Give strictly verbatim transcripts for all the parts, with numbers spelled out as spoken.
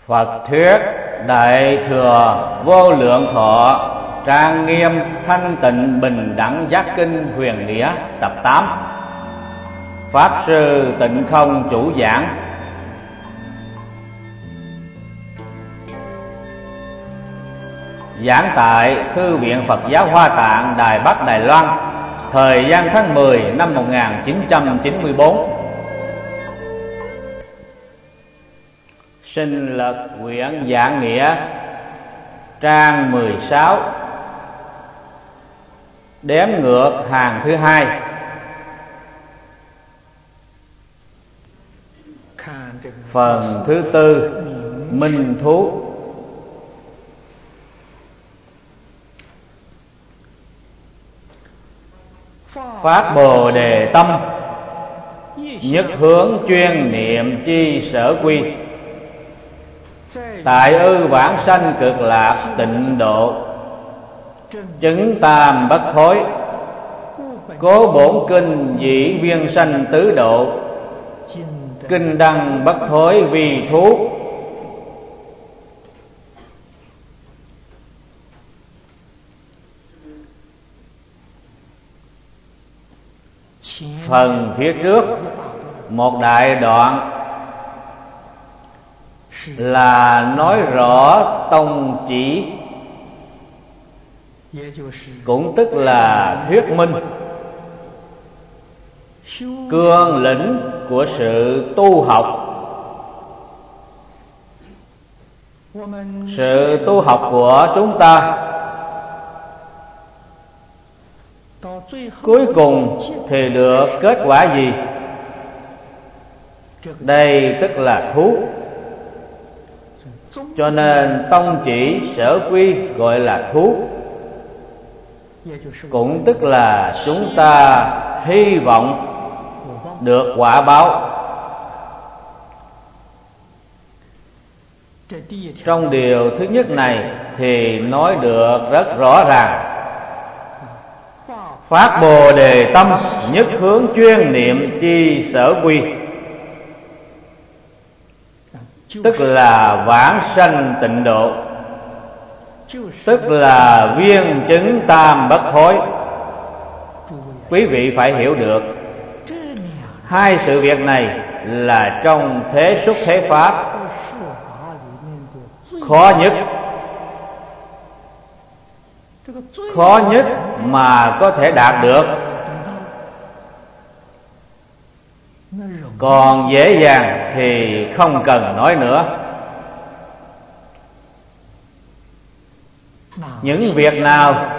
Phật thuyết Đại thừa vô lượng thọ trang nghiêm thanh tịnh bình đẳng giác kinh huyền nghĩa tập tám. Pháp sư Tịnh Không chủ giảng. Giảng tại Thư viện Phật giáo Hoa Tạng, Đài Bắc, Đài Loan, thời gian tháng mười năm một nghìn chín trăm chín mươi tư. Sinh Lực quyển Giảng Nghĩa, trang mười sáu, đếm ngược hàng thứ hai. Phần thứ tư, Minh Thú. Phát Bồ Đề tâm, nhất hướng chuyên niệm chi sở quy. Tại ư vãng sanh cực lạc tịnh độ, chứng tam bất thối. Cố bổn kinh dĩ viên sanh tứ độ, kinh đăng bất thối vi thú. Phần phía trước một đại đoạn là nói rõ tông chỉ, cũng tức là thuyết minh cương lĩnh của sự tu học. Sự tu học của chúng ta cuối cùng thì được kết quả gì? Đây tức là thú. Cho nên tông chỉ sở quy gọi là thú, cũng tức là chúng ta hy vọng được quả báo. Trong điều thứ nhất này thì nói được rất rõ ràng. Phát Bồ Đề tâm, nhất hướng chuyên niệm chi sở quy, tức là vãng sanh tịnh độ, tức là viên chứng tam bất thối. Quý vị phải hiểu được, hai sự việc này là trong thế xuất thế pháp khó nhất. Khó nhất mà có thể đạt được, còn dễ dàng thì không cần nói nữa. Những việc nào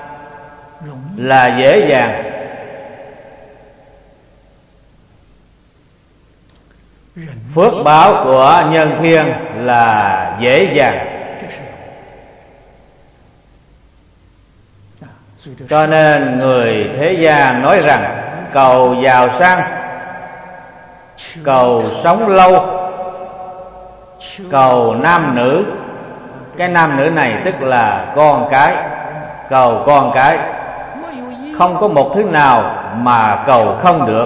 là dễ dàng? Phước báo của nhân thiên là dễ dàng. Cho nên người thế gian nói rằng cầu giàu sang, cầu sống lâu, cầu nam nữ. Cái nam nữ này tức là con cái, cầu con cái. Không có một thứ nào mà cầu không được.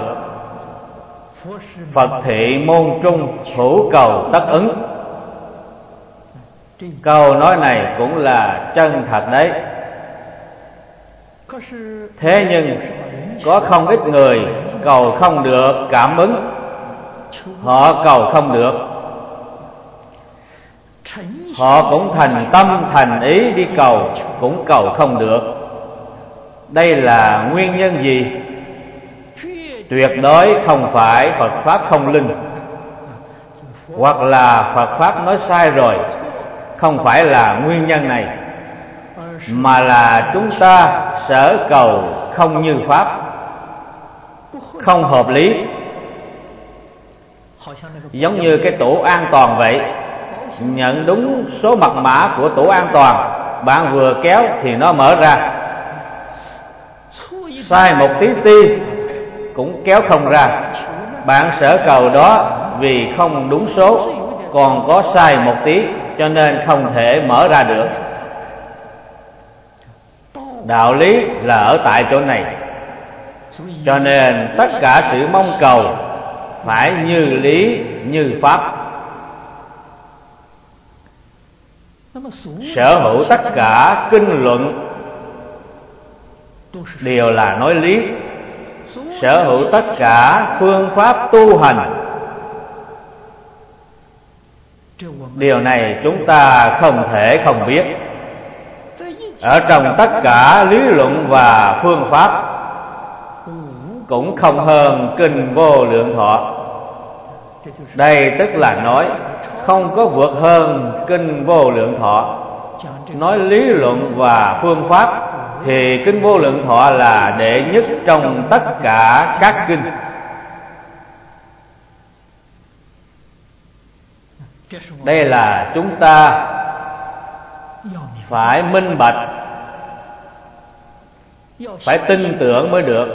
Phật thị môn trung, hữu cầu tất ứng. Câu nói này cũng là chân thật đấy. Thế nhưng có không ít người cầu không được cảm ứng. Họ cầu không được, họ cũng thành tâm thành ý đi cầu, cũng cầu không được. Đây là nguyên nhân gì? Tuyệt đối không phải Phật Pháp không linh, hoặc là Phật Pháp nói sai rồi. Không phải là nguyên nhân này, mà là chúng ta sở cầu không như Pháp, không hợp lý. Giống như cái tủ an toàn vậy, nhận đúng số mật mã của tủ an toàn, bạn vừa kéo thì nó mở ra. Sai một tí ti cũng kéo không ra. Bạn sở cầu đó vì không đúng số, còn có sai một tí cho nên không thể mở ra được. Đạo lý là ở tại chỗ này. Cho nên tất cả sự mong cầu phải như lý như pháp. sở hữu tất cả kinh luận đều là nói lý, sở hữu tất cả phương pháp tu hành. Điều này chúng ta không thể không biết. Ở trong tất cả lý luận và phương pháp cũng không hơn kinh Vô Lượng Thọ. Đây tức là nói không có vượt hơn kinh Vô Lượng Thọ. Nói lý luận và phương pháp thì kinh Vô Lượng Thọ là đệ nhất trong tất cả các kinh. Đây là chúng ta phải minh bạch, phải tin tưởng mới được.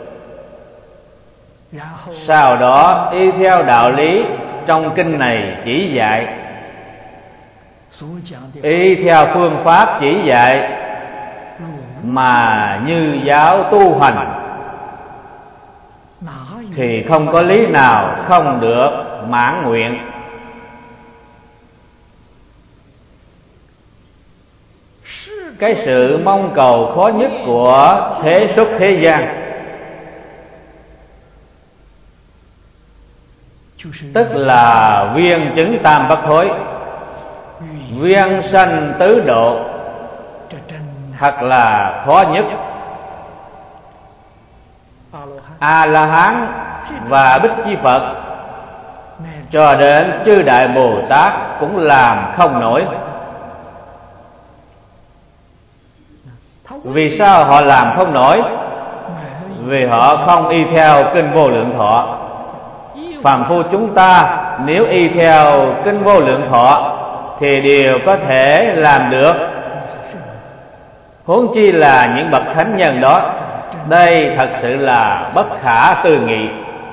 Sau đó y theo đạo lý trong kinh này chỉ dạy, y theo phương pháp chỉ dạy mà như giáo tu hành, thì không có lý nào không được mãn nguyện. Cái sự mong cầu khó nhất của thế xuất thế gian tức là viên chứng tam bất thối, viên sanh tứ độ, thật là khó nhất. A La Hán và Bích Chi Phật cho đến chư Đại Bồ Tát cũng làm không nổi. Vì sao họ làm không nổi? Vì họ không y theo kinh Vô Lượng Thọ. Phàm phu chúng ta nếu y theo kinh Vô Lượng Thọ thì đều có thể làm được, huống chi là những bậc thánh nhân đó. Đây thật sự là bất khả tư nghị.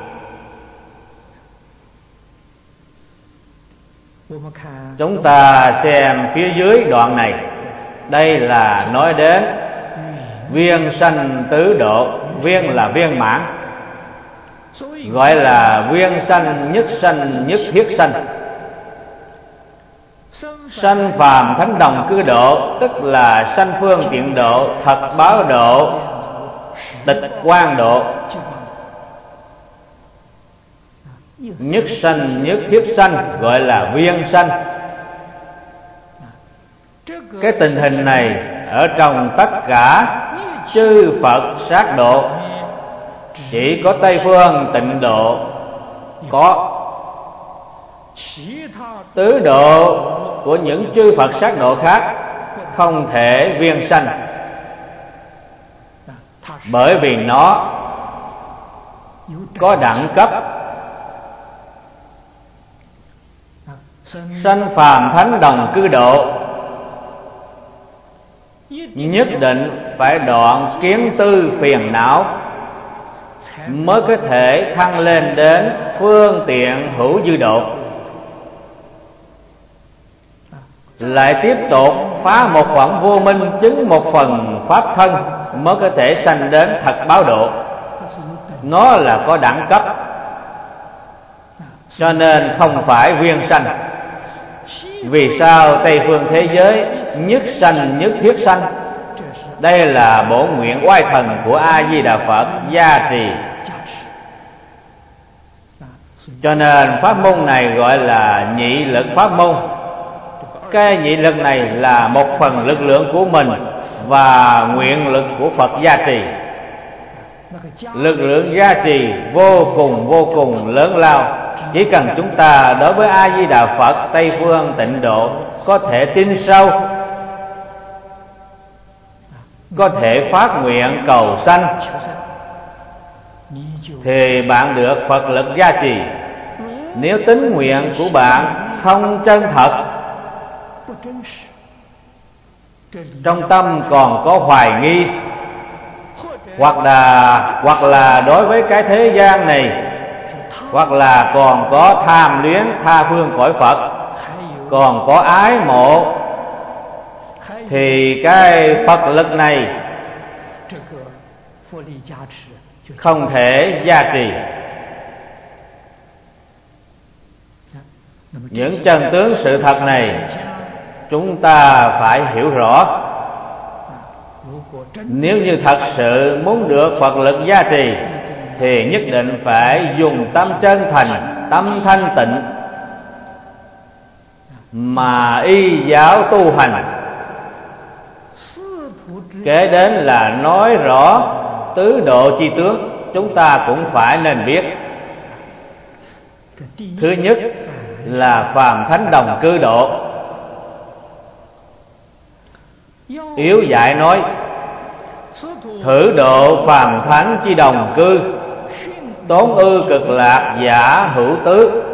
Chúng ta xem phía dưới đoạn này. Đây là nói đến viên sanh tứ độ. Viên là viên mãn, gọi là viên sanh nhất sanh nhất thiết sanh. Sanh phàm thánh đồng cư độ tức là sanh phương tiện độ, thật báo độ, tịch quan độ. Nhất sanh nhất thiết sanh gọi là viên sanh. Cái tình hình này ở trong tất cả chư Phật sát độ, chỉ có Tây phương tịnh độ có. Tứ độ của những chư Phật sát độ khác không thể viên sanh, bởi vì nó có đẳng cấp. Sanh phàm thánh đồng cư độ nhất định phải đoạn kiến tư phiền não mới có thể thăng lên đến phương tiện hữu dư độ. Lại tiếp tục phá một phẩm vô minh, chứng một phần pháp thân mới có thể sanh đến thật báo độ. Nó là có đẳng cấp, cho nên không phải viên sanh. Vì sao Tây phương thế giới nhất sanh nhất thiết sanh? Đây là bổn nguyện oai thần của A Di Đà Phật gia trì. Cho nên pháp môn này gọi là nhị lực pháp môn. Cái nhị lực này là một phần lực lượng của mình và nguyện lực của Phật gia trì. Lực lượng gia trì vô cùng vô cùng lớn lao. Chỉ cần chúng ta đối với A Di Đà Phật Tây phương tịnh độ có thể tin sâu, có thể phát nguyện cầu sanh, thì bạn được Phật lực gia trì. Nếu tín nguyện của bạn không chân thật, trong tâm còn có hoài nghi, hoặc là hoặc là đối với cái thế gian này, hoặc là còn có tham luyến tha phương cõi Phật, còn có ái mộ, thì cái Phật lực này không thể gia trì. Những chân tướng sự thật này chúng ta phải hiểu rõ. Nếu như thật sự muốn được Phật lực gia trì thì nhất định phải dùng tâm chân thành, tâm thanh tịnh mà y giáo tu hành. Kế đến là nói rõ tứ độ chi tướng, chúng ta cũng phải nên biết. Thứ nhất là phàm thánh đồng cư độ. Yếu dạy nói thử độ phàm thánh chi đồng cư, tốn ư cực lạc giả hữu tứ.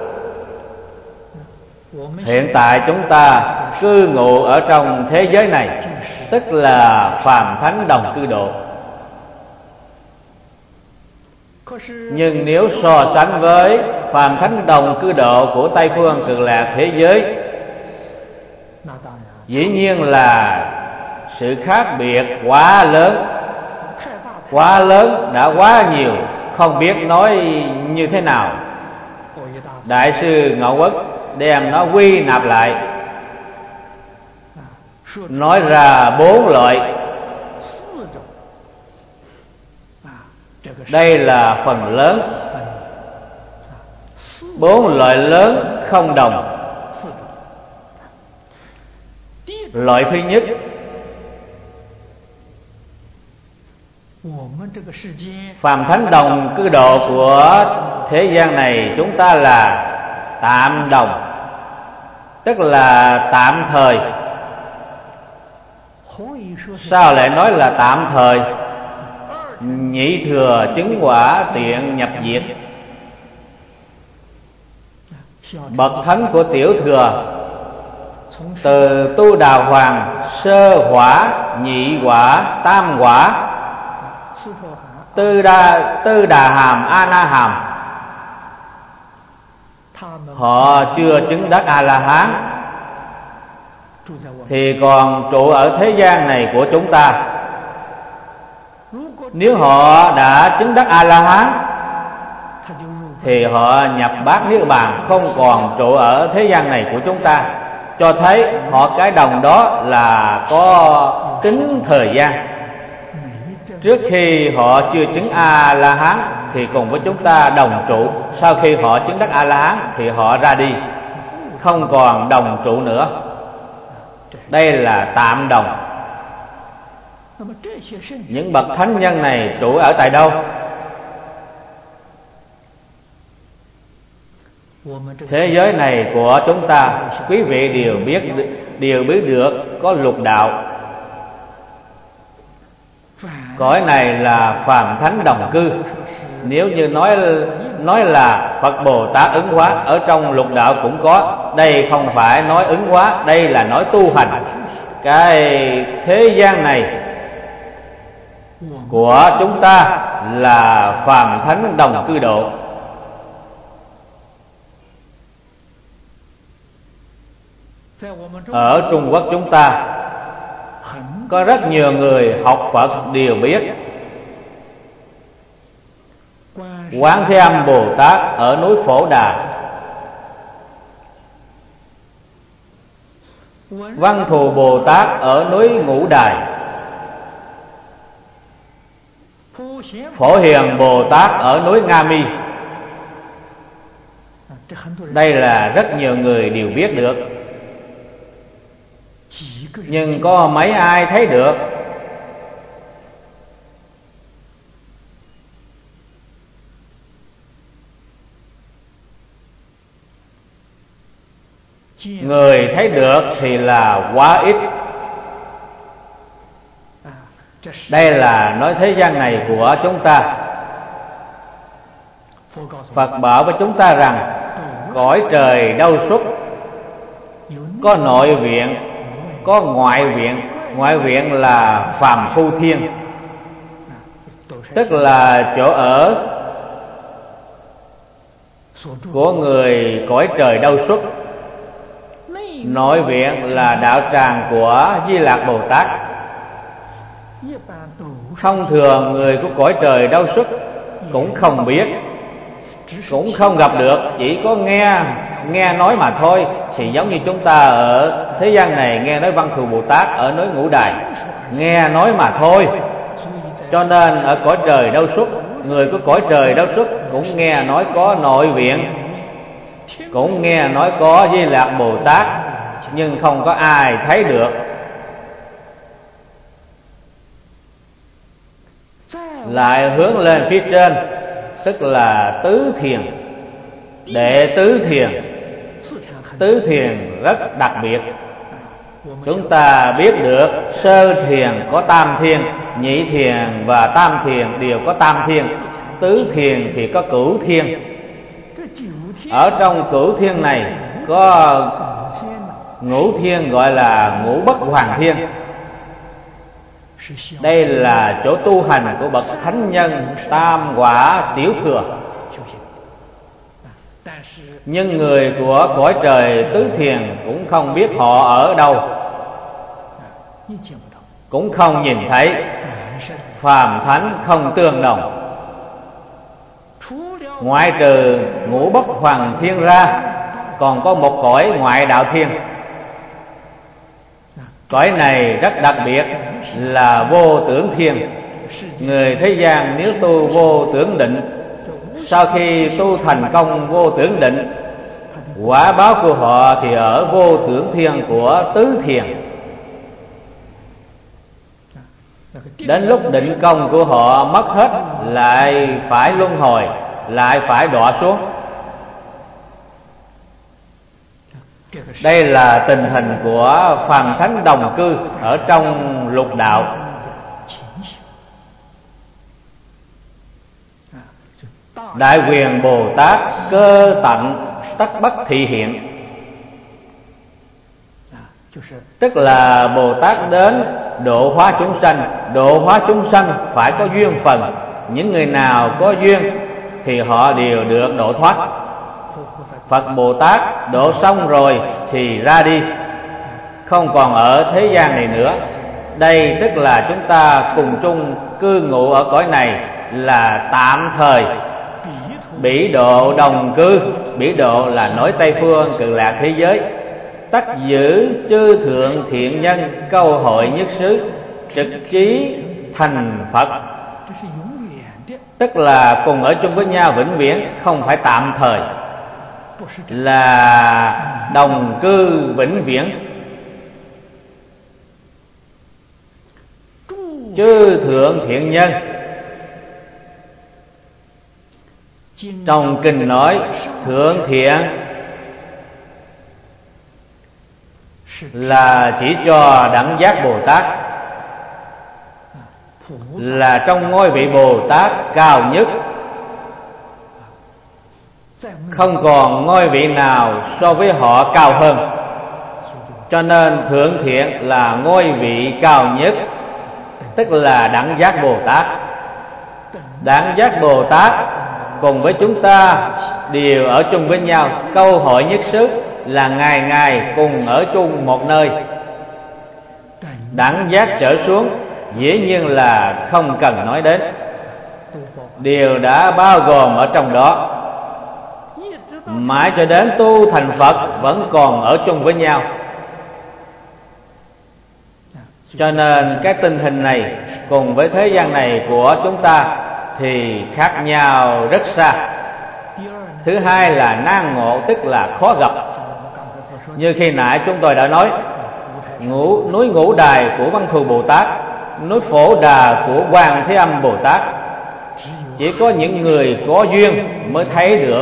Hiện tại chúng ta cư ngụ ở trong thế giới này, tức là phàm thánh đồng cư độ. Nhưng nếu so sánh với phàm thánh đồng cư độ của Tây phương cực lạc thế giới, dĩ nhiên là sự khác biệt quá lớn, quá lớn đã quá nhiều, không biết nói như thế nào. Đại sư Ngộ Uất đem nó quy nạp lại, nói ra bốn loại. Đây là phần lớn. Bốn loại lớn không đồng. Loại thứ nhất, phàm thánh đồng cư độ của thế gian này chúng ta là tạm đồng, tức là tạm thời. Sao lại nói là tạm thời? Nhị thừa chứng quả tiện nhập diệt. Bậc thánh của tiểu thừa từ Tu Đà Hoàng sơ quả, nhị quả, tam quả, tư đa tư đà hàm, a na hàm, họ chưa chứng đắc A La Hán thì còn trụ ở thế gian này của chúng ta. Nếu họ đã chứng đắc A La Hán thì họ nhập bát niết bàn, không còn trụ ở thế gian này của chúng ta, cho thấy họ cái đồng đó là có tính thời gian. Trước khi họ chưa chứng A La Hán thì cùng với chúng ta đồng trụ, sau khi họ chứng đắc A La Hán thì họ ra đi, không còn đồng trụ nữa. Đây là tạm đồng. Những bậc thánh nhân này trụ ở tại đâu? Thế giới này của chúng ta, quý vị đều biết đều biết được có lục đạo. Cõi này là phàm thánh đồng cư. Nếu như nói nói là Phật Bồ Tát ứng hóa, ở trong lục đạo cũng có. Đây không phải nói ứng hóa, đây là nói tu hành. Cái thế gian này của chúng ta là phàm thánh đồng cư độ. Ở Trung Quốc chúng ta có rất nhiều người học Phật đều biết Quán Thế Âm Bồ Tát ở núi Phổ Đà, Văn Thù Bồ Tát ở núi Ngũ Đài, Phổ Hiền Bồ Tát ở núi Nga Mi. Đây là rất nhiều người đều biết được, nhưng có mấy ai thấy được. Người thấy được thì là quá ít. Đây là nói thế gian này của chúng ta. Phật bảo với chúng ta rằng cõi trời đâu xuất, có nội viện, có ngoại viện. Ngoại viện là phàm phu thiên, tức là chỗ ở của người cõi trời đâu xuất. Nội viện là đạo tràng của Di Lạc Bồ Tát. Thông thường người của cõi trời đâu xuất cũng không biết, cũng không gặp được, chỉ có nghe nghe nói mà thôi, thì giống như chúng ta ở thế gian này nghe nói Văn Thù Bồ Tát ở núi Ngũ Đài, nghe nói mà thôi. Cho nên ở cõi trời Đâu Xuất, người của cõi trời Đâu Xuất cũng nghe nói có nội viện, cũng nghe nói có Di Lạc Bồ Tát, nhưng không có ai thấy được. Lại hướng lên phía trên, tức là tứ thiền, đệ tứ thiền. Tứ thiền rất đặc biệt. Chúng ta biết được sơ thiền có tam thiên, nhị thiền và tam thiền đều có tam thiên, tứ thiền thì có cửu thiên. Ở trong cửu thiên này có ngũ thiên gọi là ngũ bất hoàng thiên. Đây là chỗ tu hành của bậc thánh nhân tam quả tiểu thừa. Nhưng người của cõi trời tứ thiền cũng không biết họ ở đâu, cũng không nhìn thấy. Phàm thánh không tương đồng. Ngoại trừ ngũ bất hoàng thiên ra, còn có một cõi ngoại đạo thiên. Cõi này rất đặc biệt là vô tưởng thiên. Người thế gian nếu tu vô tưởng định, sau khi tu thành công vô tưởng định, quả báo của họ thì ở vô tưởng thiên của tứ thiền. Đến lúc định công của họ mất hết, lại phải luân hồi, lại phải đọa xuống. Đây là tình hình của phàm thánh đồng cư ở trong lục đạo. Đại quyền Bồ Tát cơ tận tất bất thị hiện, tức là Bồ Tát đến độ hóa chúng sanh. Độ hóa chúng sanh phải có duyên phần. Những người nào có duyên thì họ đều được độ thoát. Phật Bồ Tát độ xong rồi thì ra đi, không còn ở thế gian này nữa. Đây tức là chúng ta cùng chung cư ngụ ở cõi này là tạm thời. Bỉ độ đồng cư, bỉ độ là nói Tây phương Cực Lạc thế giới. Tất giữ chư thượng thiện nhân, câu hội nhất xứ, trực chí thành Phật. Tức là cùng ở chung với nhau vĩnh viễn, không phải tạm thời, là đồng cư vĩnh viễn. Chư thượng thiện nhân, trong kinh nói thượng thiện là chỉ cho đẳng giác Bồ Tát, là trong ngôi vị Bồ Tát cao nhất, không còn ngôi vị nào so với họ cao hơn. Cho nên thượng thiện là ngôi vị cao nhất, tức là đẳng giác Bồ Tát. Đẳng giác Bồ Tát cùng với chúng ta đều ở chung với nhau, câu hội nhất xứ là ngày ngày cùng ở chung một nơi. Đẳng giác trở xuống dĩ nhiên là không cần nói đến, đều đã bao gồm ở trong đó. Mãi cho đến tu thành Phật vẫn còn ở chung với nhau. Cho nên cái tình hình này cùng với thế gian này của chúng ta thì khác nhau rất xa. Thứ hai là nan ngộ, tức là khó gặp. Như khi nãy chúng tôi đã nói, ngũ, núi Ngũ Đài của Văn Thù Bồ Tát, núi Phổ Đà của Quan Thế Âm Bồ Tát, chỉ có những người có duyên mới thấy được.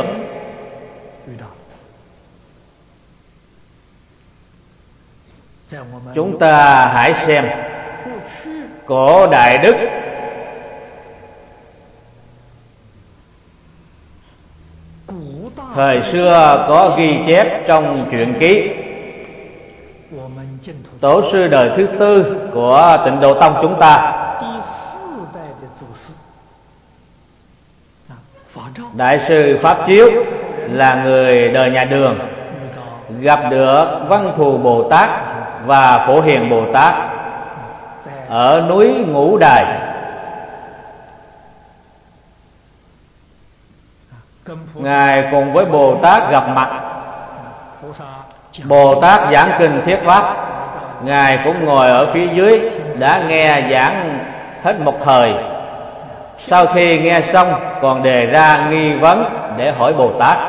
Chúng ta hãy xem cổ Đại Đức thời xưa có ghi chép trong truyện ký. Tổ sư đời thứ tư của Tịnh Độ Tông chúng ta, Đại sư Pháp Chiếu, là người đời nhà Đường, gặp được Văn Thù Bồ Tát và Phổ Hiền Bồ Tát ở núi Ngũ Đài. Ngài cùng với Bồ Tát gặp mặt, Bồ Tát giảng kinh thuyết pháp, Ngài cũng ngồi ở phía dưới đã nghe giảng hết một thời. Sau khi nghe xong còn đề ra nghi vấn để hỏi Bồ Tát.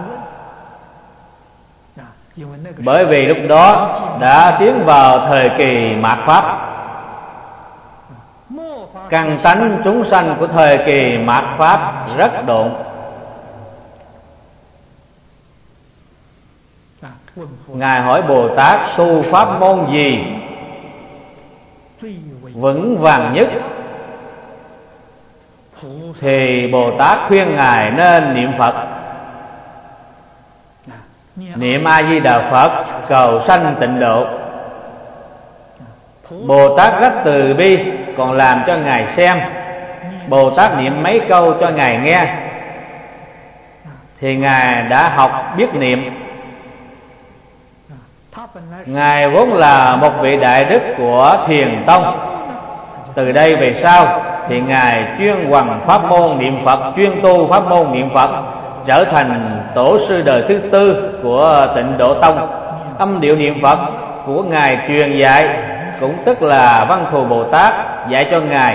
Bởi vì lúc đó đã tiến vào thời kỳ mạt pháp. Căn tánh chúng sanh của thời kỳ mạt pháp rất độn. Ngài hỏi Bồ Tát tu pháp môn gì vững vàng nhất, thì Bồ Tát khuyên Ngài nên niệm Phật. Niệm A Di Đà Phật cầu sanh tịnh độ. Bồ Tát rất từ bi, còn làm cho Ngài xem. Bồ Tát niệm mấy câu cho Ngài nghe, thì Ngài đã học biết niệm. Ngài vốn là một vị đại đức của Thiền Tông. Từ đây về sau thì Ngài chuyên hoằng pháp môn niệm Phật, chuyên tu pháp môn niệm Phật, trở thành tổ sư đời thứ tư của Tịnh Độ Tông. Âm điệu niệm Phật của Ngài truyền dạy cũng tức là Văn Thù Bồ Tát dạy cho Ngài,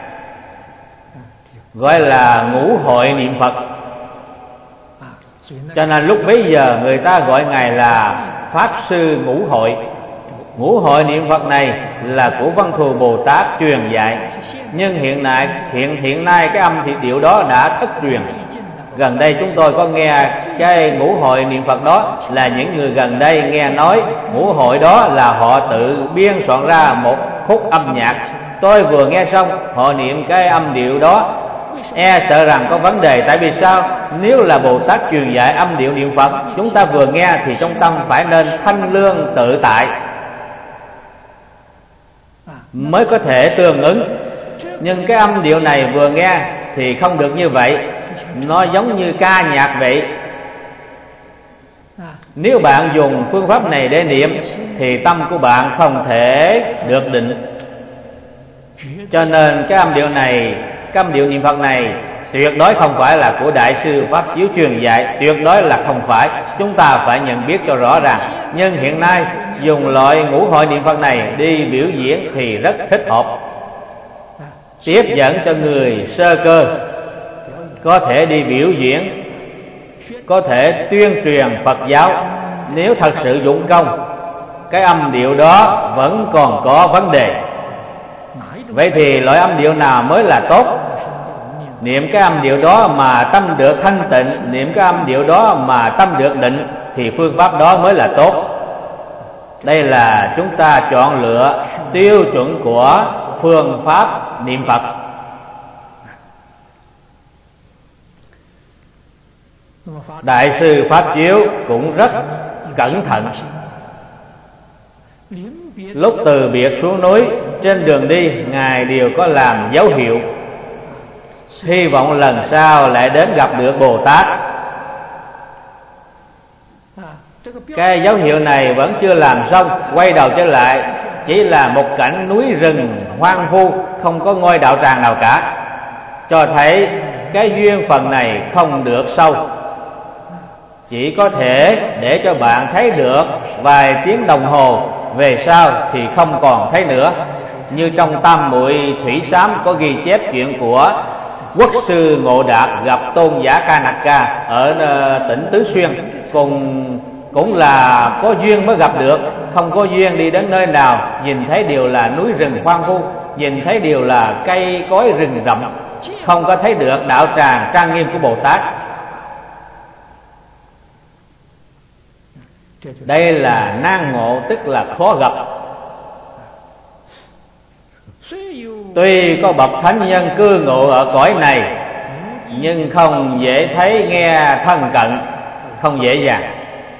gọi là ngũ hội niệm Phật. Cho nên lúc bấy giờ người ta gọi Ngài là Pháp Sư Ngũ Hội. Ngũ hội niệm Phật này là của Văn Thù Bồ Tát truyền dạy. Nhưng hiện nay hiện hiện nay cái âm thị điệu đó đã thất truyền. Gần đây chúng tôi có nghe cái ngũ hội niệm Phật đó, là những người gần đây nghe nói ngũ hội đó là họ tự biên soạn ra một khúc âm nhạc. Tôi vừa nghe xong họ niệm cái âm điệu đó, e sợ rằng có vấn đề. Tại vì sao? Nếu là Bồ Tát truyền dạy âm điệu niệm Phật, chúng ta vừa nghe thì trong tâm phải nên thanh lương tự tại mới có thể tương ứng. Nhưng cái âm điệu này vừa nghe thì không được như vậy, nó giống như ca nhạc vậy. Nếu bạn dùng phương pháp này để niệm thì tâm của bạn không thể được định. Cho nên cái âm điệu này, cái âm điệu niệm Phật này tuyệt đối không phải là của Đại sư Pháp Chiếu truyền dạy, tuyệt đối là không phải. Chúng ta phải nhận biết cho rõ ràng. Nhưng hiện nay dùng loại ngũ hội niệm Phật này đi biểu diễn thì rất thích hợp, tiếp dẫn cho người sơ cơ có thể đi biểu diễn, có thể tuyên truyền Phật giáo. Nếu thật sự dụng công, cái âm điệu đó vẫn còn có vấn đề. Vậy thì loại âm điệu nào mới là tốt? Niệm cái âm điệu đó mà tâm được thanh tịnh, niệm cái âm điệu đó mà tâm được định, thì phương pháp đó mới là tốt. Đây là chúng ta chọn lựa tiêu chuẩn của phương pháp niệm Phật. Đại sư Pháp Chiếu cũng rất cẩn thận. Lúc từ biệt xuống núi, trên đường đi Ngài đều có làm dấu hiệu, hy vọng lần sau lại đến gặp được Bồ Tát. Cái dấu hiệu này vẫn chưa làm xong, quay đầu trở lại chỉ là một cảnh núi rừng hoang vu, không có ngôi đạo tràng nào cả, cho thấy cái duyên phần này không được sâu. Chỉ có thể để cho bạn thấy được vài tiếng đồng hồ, về sau thì không còn thấy nữa. Như trong Tam Muội Thủy Sám có ghi chép chuyện của Quốc sư Ngộ Đạt gặp Tôn giả Ca Nặc Ca ở tỉnh Tứ Xuyên, cùng cũng là có duyên mới gặp được, không có duyên đi đến nơi nào nhìn thấy đều là núi rừng hoang vu, nhìn thấy đều là cây cối rừng rậm, không có thấy được đạo tràng trang nghiêm của Bồ Tát. Đây là nan ngộ, tức là khó gặp. Tuy có bậc thánh nhân cư ngụ ở cõi này, nhưng không dễ thấy nghe thân cận, không dễ dàng.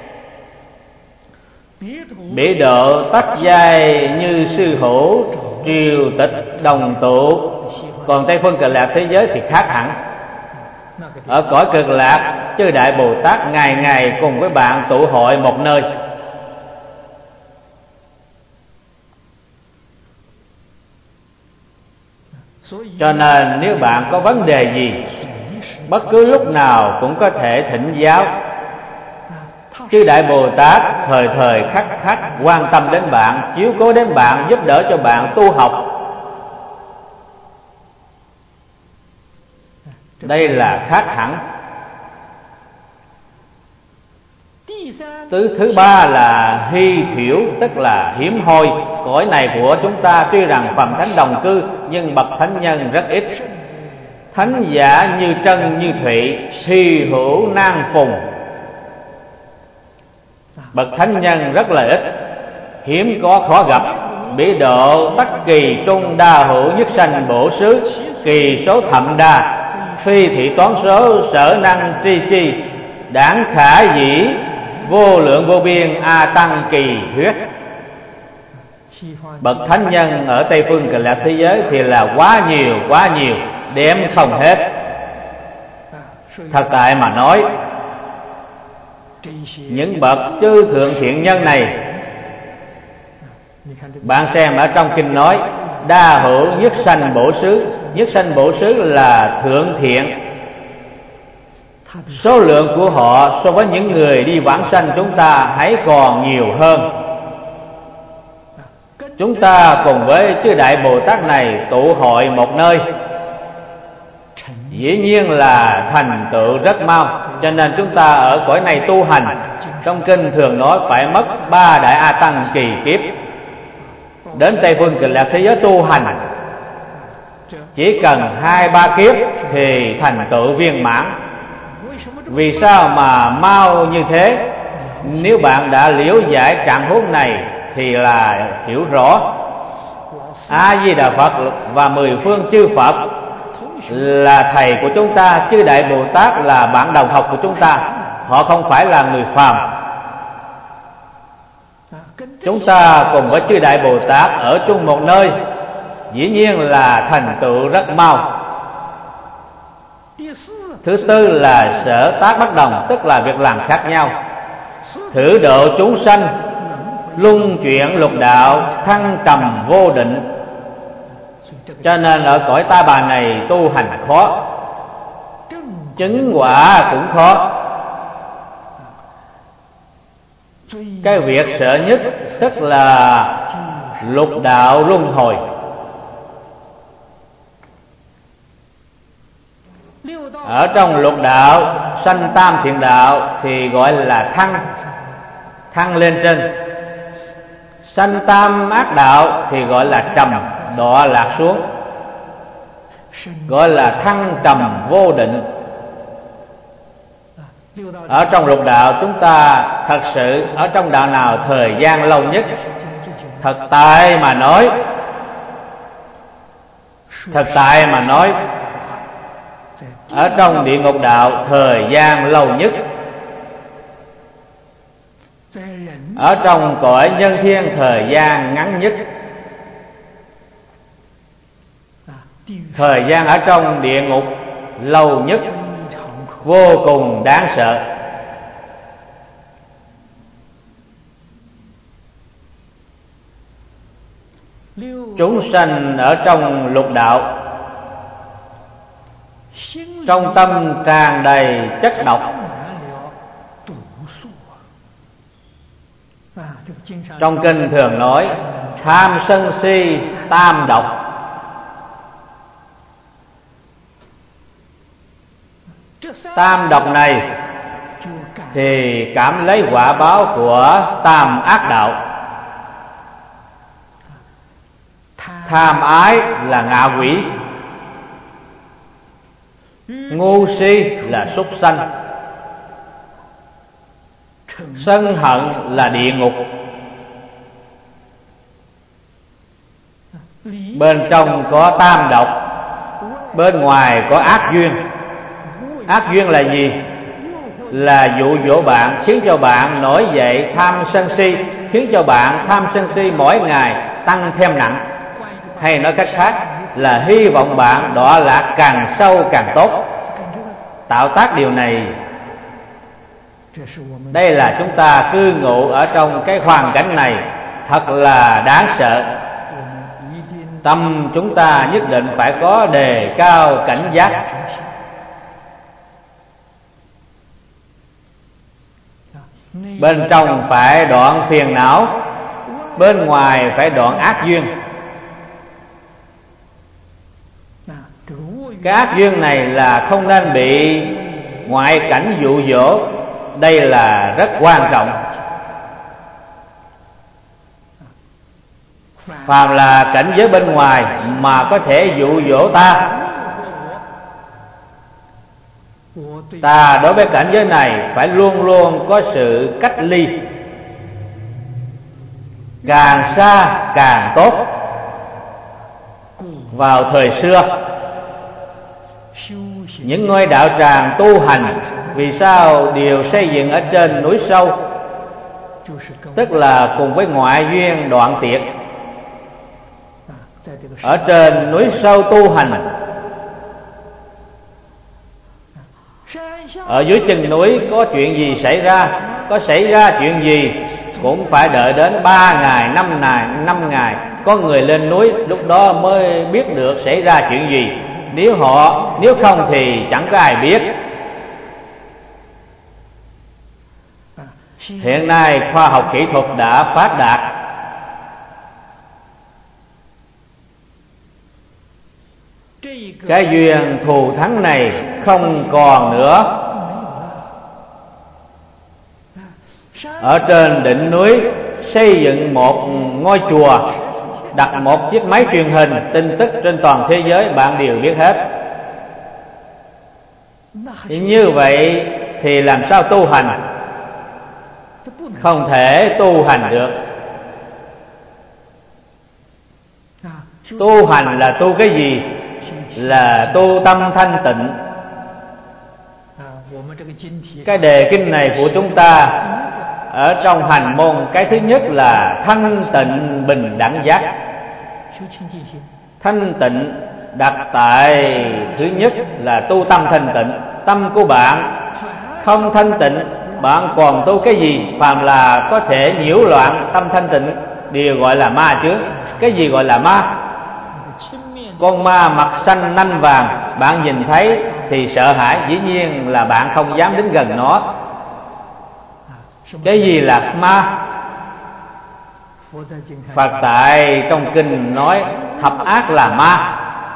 Bỉ độ tách giai như sư hữu, triều tịch đồng tụ. Còn Tây phương Cực Lạc thế giới thì khác hẳn. Ở cõi Cực Lạc, chư Đại Bồ Tát ngày ngày cùng với bạn tụ hội một nơi. Cho nên nếu bạn có vấn đề gì, bất cứ lúc nào cũng có thể thỉnh giáo. Chư Đại Bồ Tát thời thời khắc khắc quan tâm đến bạn, chiếu cố đến bạn, giúp đỡ cho bạn tu học. Đây là khác hẳn. Thứ thứ ba là hy thiểu, tức là hiếm hoi. Cõi này của chúng ta tuy rằng phàm thánh đồng cư, nhưng bậc thánh nhân rất ít. Thánh giả như trân như thụy, hy hữu nan phùng. Bậc thánh nhân rất là ít, hiếm có khó gặp. Bỉ độ tắc kỳ trung đa hữu, nhất sanh bổ xứ, kỳ số thậm đa, phi thị toán số sở năng tri chi, đảng khả dĩ vô lượng vô biên a tăng kỳ thuyết. Bậc thánh nhân ở Tây phương Cực Lạc thế giới thì là quá nhiều, quá nhiều, đếm không hết. Thật tại mà nói, những bậc chư thượng thiện nhân này, bạn xem ở trong kinh nói đa hữu nhất sanh bổ xứ. Nhất sanh bổ xứ là thượng thiện. Số lượng của họ so với những người đi vãng sanh chúng ta hãy còn nhiều hơn. Chúng ta cùng với chư Đại Bồ Tát này tụ hội một nơi, dĩ nhiên là thành tựu rất mau. Cho nên chúng ta ở cõi này tu hành, trong kinh thường nói phải mất ba đại a tăng kỳ kiếp. Đến Tây phương Cực Lạc thế giới tu hành chỉ cần hai ba kiếp thì thành tựu viên mãn. Vì sao mà mau như thế? Nếu bạn đã liễu giải trạng huống này thì là hiểu rõ A Di Đà Phật và mười phương chư Phật là thầy của chúng ta, chư Đại Bồ Tát là bạn đồng học của chúng ta. Họ không phải là người phàm. Chúng ta cùng với chư Đại Bồ Tát ở chung một nơi, dĩ nhiên là thành tựu rất mau. Thứ tư là sở tác bất đồng, tức là việc làm khác nhau. Thử độ chúng sanh, luân chuyển lục đạo, thăng trầm vô định. Cho nên ở cõi Ta Bà này tu hành khó, chứng quả cũng khó. Cái việc sợ nhất tức là lục đạo luân hồi. Ở trong lục đạo sanh tam thiện đạo thì gọi là thăng, thăng lên trên. Sanh tam ác đạo thì gọi là trầm, đọa lạc xuống, gọi là thăng trầm vô định. Ở trong lục đạo chúng ta thật sự ở trong đạo nào thời gian lâu nhất? Thật tại mà nói, thật tại mà nói ở trong địa ngục đạo thời gian lâu nhất. Ở trong cõi nhân thiên thời gian ngắn nhất. Thời gian ở trong địa ngục lâu nhất, vô cùng đáng sợ. Chúng sanh ở trong lục đạo, trong tâm tràn đầy chất độc. Trong kinh thường nói tham sân si tam độc. Tam độc này thì cảm lấy quả báo của tam ác đạo. Tham ái là ngạ quỷ, ngu si là súc sanh, sân hận là địa ngục. Bên trong có tam độc, bên ngoài có ác duyên. Ác duyên là gì? Là dụ dỗ bạn, khiến cho bạn nổi dậy tham sân si, khiến cho bạn tham sân si mỗi ngày tăng thêm nặng. Hay nói cách khác là hy vọng bạn đọa lạc càng sâu càng tốt. Tạo tác điều này, đây là chúng ta cư ngụ ở trong cái hoàn cảnh này thật là đáng sợ. Tâm chúng ta nhất định phải có đề cao cảnh giác. bên trong phải đoạn phiền não, bên ngoài phải đoạn ác duyên. Cái ác duyên này là không nên bị ngoại cảnh dụ dỗ, đây là rất quan trọng. Phàm là cảnh giới bên ngoài mà có thể dụ dỗ ta, ta đối với cảnh giới này phải luôn luôn có sự cách ly, càng xa càng tốt. Vào thời xưa, những ngôi đạo tràng tu hành vì sao đều xây dựng ở trên núi sâu, tức là cùng với ngoại duyên đoạn tuyệt. Ở trên núi sâu tu hành, ở dưới chân núi có chuyện gì xảy ra, có xảy ra chuyện gì cũng phải đợi đến ba ngày, năm ngày, năm ngày có người lên núi, lúc đó mới biết được xảy ra chuyện gì. Nếu họ nếu không thì chẳng có ai biết. Hiện nay khoa học kỹ thuật đã phát đạt, cái duyên thù thắng này không còn nữa. Ở trên đỉnh núi xây dựng một ngôi chùa, đặt một chiếc máy truyền hình, tin tức trên toàn thế giới bạn đều biết hết. Như vậy thì làm sao tu hành? Không thể tu hành được. Tu hành là tu cái gì? Là tu tâm thanh tịnh. Cái đề kinh này của chúng ta ở trong hành môn, cái thứ nhất là thanh tịnh bình đẳng giác. Thanh tịnh đặt tại thứ nhất là tu tâm thanh tịnh. Tâm của bạn không thanh tịnh, bạn còn tu cái gì? Phàm là có thể nhiễu loạn tâm thanh tịnh đều gọi là ma chứ. Cái gì gọi là ma? Con ma mặt xanh nanh vàng, bạn nhìn thấy thì sợ hãi, dĩ nhiên là bạn không dám đến gần nó. Cái gì là ma? Phật tại trong kinh nói thập ác là ma.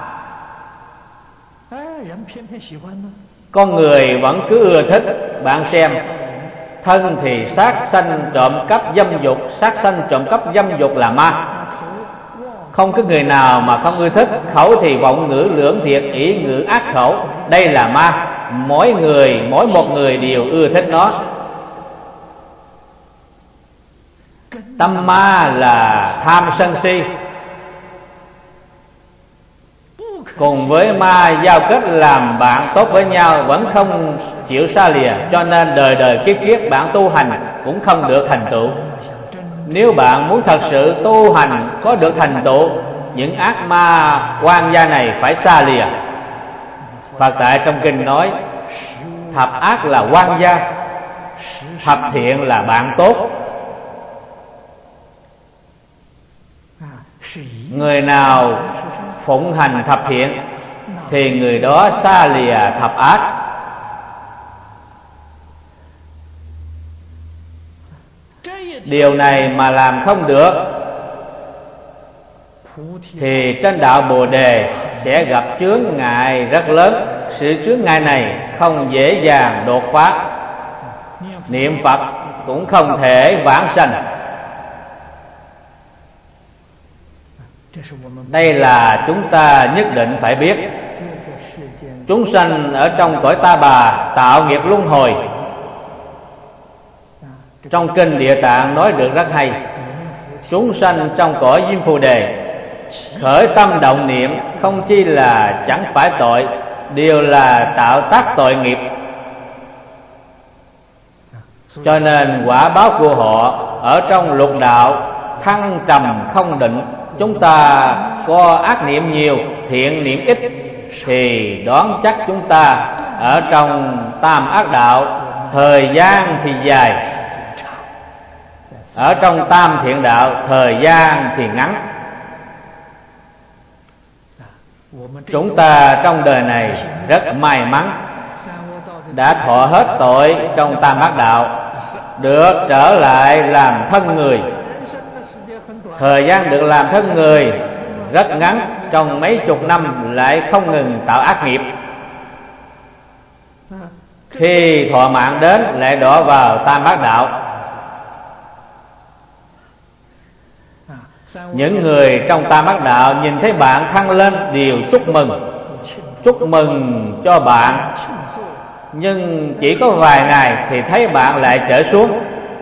Con người vẫn cứ ưa thích. Bạn xem, thân thì sát sanh trộm cắp dâm dục, sát sanh trộm cắp dâm dục là ma. Không có người nào mà không ưa thích. Khẩu thì vọng ngữ lưỡng thiệt, ý ngữ ác khẩu, đây là ma. Mỗi người, mỗi một người đều ưa thích nó. Tâm ma là tham sân si, cùng với ma giao kết làm bạn tốt với nhau, vẫn không chịu xa lìa. Cho nên đời đời kiếp kiếp bạn tu hành cũng không được thành tựu. Nếu bạn muốn thật sự tu hành có được thành tựu, những ác ma quan gia này phải xa lìa. Phật tại trong kinh nói thập ác là quan gia, thập thiện là bạn tốt. Người nào phụng hành thập thiện thì người đó xa lìa thập ác. Điều này mà làm không được thì trên đạo Bồ Đề sẽ gặp chướng ngại rất lớn. Sự chướng ngại này không dễ dàng đột phá. Niệm Phật cũng không thể vãng sanh. Đây là chúng ta nhất định phải biết. Chúng sanh ở trong cõi ta bà tạo nghiệp luân hồi. Trong kinh Địa Tạng nói được rất hay. Chúng sanh trong cõi Diêm Phù Đề khởi tâm động niệm không chi là chẳng phải tội, đều là tạo tác tội nghiệp. Cho nên quả báo của họ ở trong lục đạo thăng trầm không định. Chúng ta có ác niệm nhiều, thiện niệm ít thì đoán chắc chúng ta ở trong tam ác đạo thời gian thì dài, ở trong tam thiện đạo thời gian thì ngắn. Chúng ta trong đời này rất may mắn đã thọ hết tội trong tam ác đạo. được trở lại làm thân người. Thời gian được làm thân người rất ngắn, trong mấy chục năm lại không ngừng tạo ác nghiệp. Khi thọ mạng đến lại đọa vào tam ác đạo. Những người trong tam ác đạo nhìn thấy bạn thăng lên đều chúc mừng, chúc mừng cho bạn. Nhưng chỉ có vài ngày thì thấy bạn lại trở xuống.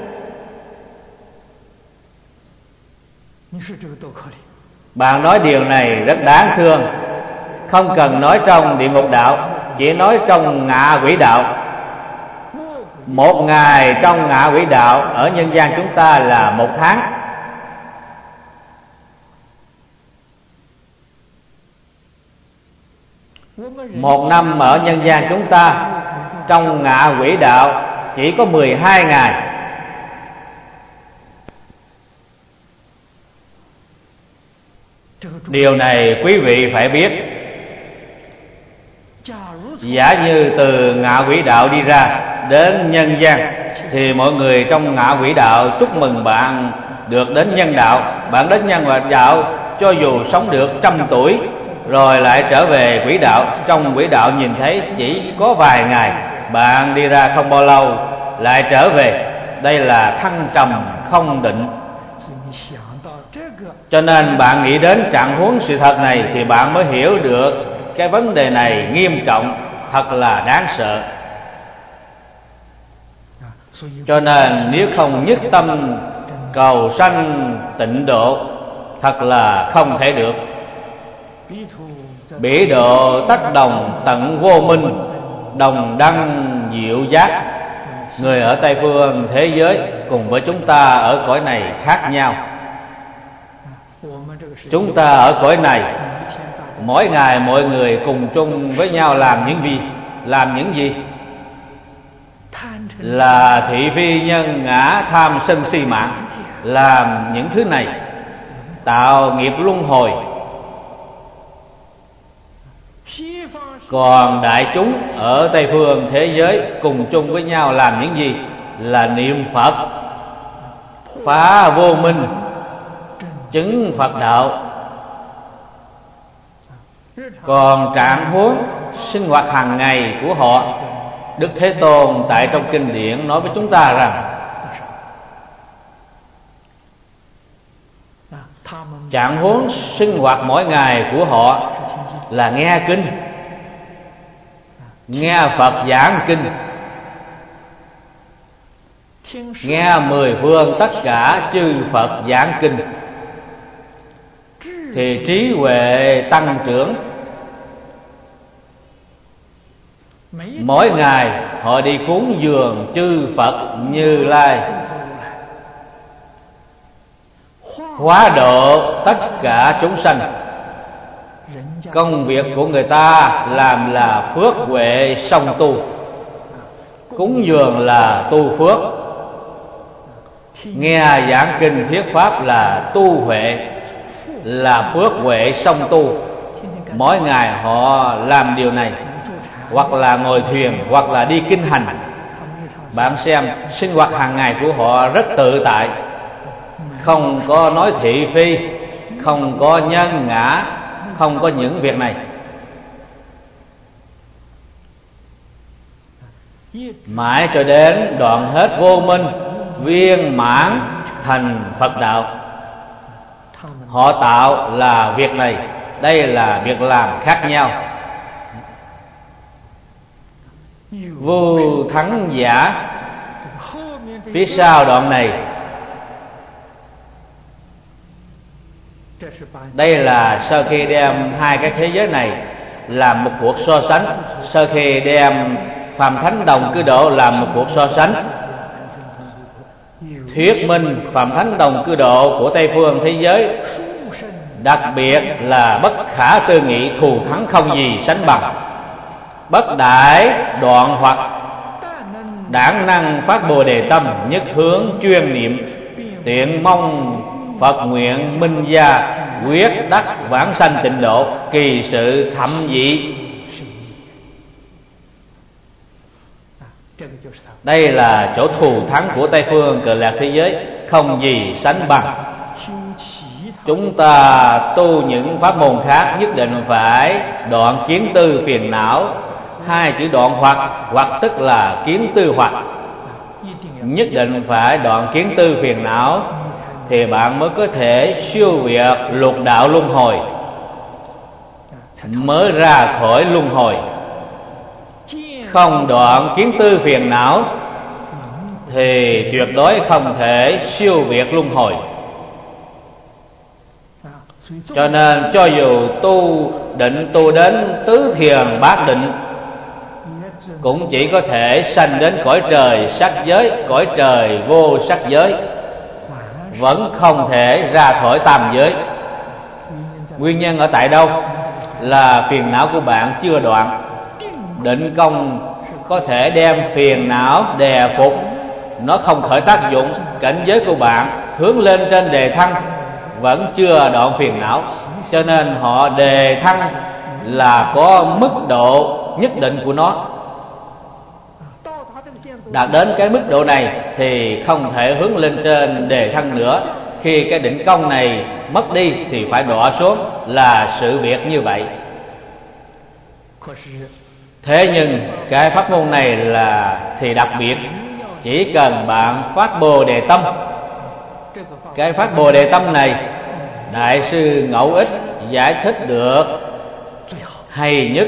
Bạn nói điều này rất đáng thương. Không cần nói trong địa ngục đạo, chỉ nói trong ngạ quỷ đạo. Một ngày trong ngạ quỷ đạo ở nhân gian chúng ta là một tháng. Một năm ở nhân gian chúng ta trong ngạ quỷ đạo chỉ có mười hai ngày. Điều này quý vị phải biết. Giả như từ ngạ quỷ đạo đi ra đến nhân gian thì mọi người trong ngạ quỷ đạo chúc mừng bạn được đến nhân đạo. Bạn đến nhân đạo cho dù sống được trăm tuổi rồi lại trở về quỷ đạo. Trong quỷ đạo nhìn thấy chỉ có vài ngày, bạn đi ra không bao lâu lại trở về. Đây là thăng trầm không định. Cho nên bạn nghĩ đến trạng huống sự thật này thì bạn mới hiểu được cái vấn đề này nghiêm trọng, thật là đáng sợ. Cho nên nếu không nhất tâm cầu sanh tịnh độ, thật là không thể được. Bỉ độ tất đồng tận vô minh, đồng đăng diệu giác. Người ở Tây phương thế giới cùng với chúng ta ở cõi này khác nhau. Chúng ta ở cõi này mỗi ngày mọi người cùng chung với nhau làm những gì? Làm những gì? Là thị phi nhân ngã tham sân si mạng. Làm những thứ này tạo nghiệp luân hồi. Còn đại chúng ở Tây phương thế giới cùng chung với nhau làm những gì? Là niệm Phật, phá vô minh, chứng Phật đạo. Còn trạng huống sinh hoạt hàng ngày của họ, Đức Thế Tôn tại trong kinh điển nói với chúng ta rằng trạng huống sinh hoạt mỗi ngày của họ là nghe kinh, nghe Phật giảng kinh, nghe mười phương tất cả chư Phật giảng kinh, thì trí huệ tăng trưởng. Mỗi ngày họ đi cúng dường chư Phật Như Lai, hóa độ tất cả chúng sanh. Công việc của người ta làm là phước huệ song tu. Cúng dường là tu phước, nghe giảng kinh thuyết pháp là tu huệ, là phước huệ song tu. Mỗi ngày họ làm điều này, hoặc là ngồi thuyền, hoặc là đi kinh hành. Bạn xem sinh hoạt hàng ngày của họ rất tự tại, không có nói thị phi, không có nhân ngã, không có những việc này. Mãi cho đến đoạn hết vô minh, viên mãn thành Phật đạo. Họ tạo là việc này. Đây là việc làm khác nhau. Vô thắng giả. Phía sau đoạn này, đây là sau khi đem hai cái thế giới này làm một cuộc so sánh. Sau khi đem phàm thánh đồng cư độ làm một cuộc so sánh, thuyết minh phàm thánh đồng cư độ của Tây phương thế giới, đặc biệt là bất khả tư nghị, thù thắng không gì sánh bằng. Bất đại đoạn hoặc đảng năng phát bồ đề tâm, nhất hướng chuyên niệm, tiện mong Phật nguyện minh gia, quyết đắc vãng sanh tịnh độ, kỳ sự thậm dị. Đây là chỗ thù thắng của Tây phương Cực Lạc thế giới, không gì sánh bằng. Chúng ta tu những pháp môn khác nhất định phải đoạn kiến tư phiền não. Hai chữ đoạn hoặc, hoặc tức là kiến tư hoặc. Nhất định phải đoạn kiến tư phiền não thì bạn mới có thể siêu việt lục đạo luân hồi, mới ra khỏi luân hồi. Không đoạn kiến tư phiền não thì tuyệt đối không thể siêu việt luân hồi. Cho nên cho dù tu định tu đến tứ thiền bát định, cũng chỉ có thể sanh đến cõi trời sắc giới, cõi trời vô sắc giới, vẫn không thể ra khỏi tam giới. Nguyên nhân ở tại đâu? Là phiền não của bạn chưa đoạn. Định công có thể đem phiền não đè phục, nó không khởi tác dụng. Cảnh giới của bạn hướng lên trên đề thăng, vẫn chưa đoạn phiền não. Cho nên họ đề thăng là có mức độ nhất định của nó. Đạt đến cái mức độ này thì không thể hướng lên trên đề thăng nữa. Khi cái định công này mất đi thì phải đọa xuống, là sự việc như vậy. Thế nhưng cái pháp môn này là thì đặc biệt. Chỉ cần bạn phát Bồ Đề tâm, cái phát Bồ Đề tâm này Đại sư Ngẫu Ích giải thích được hay nhất.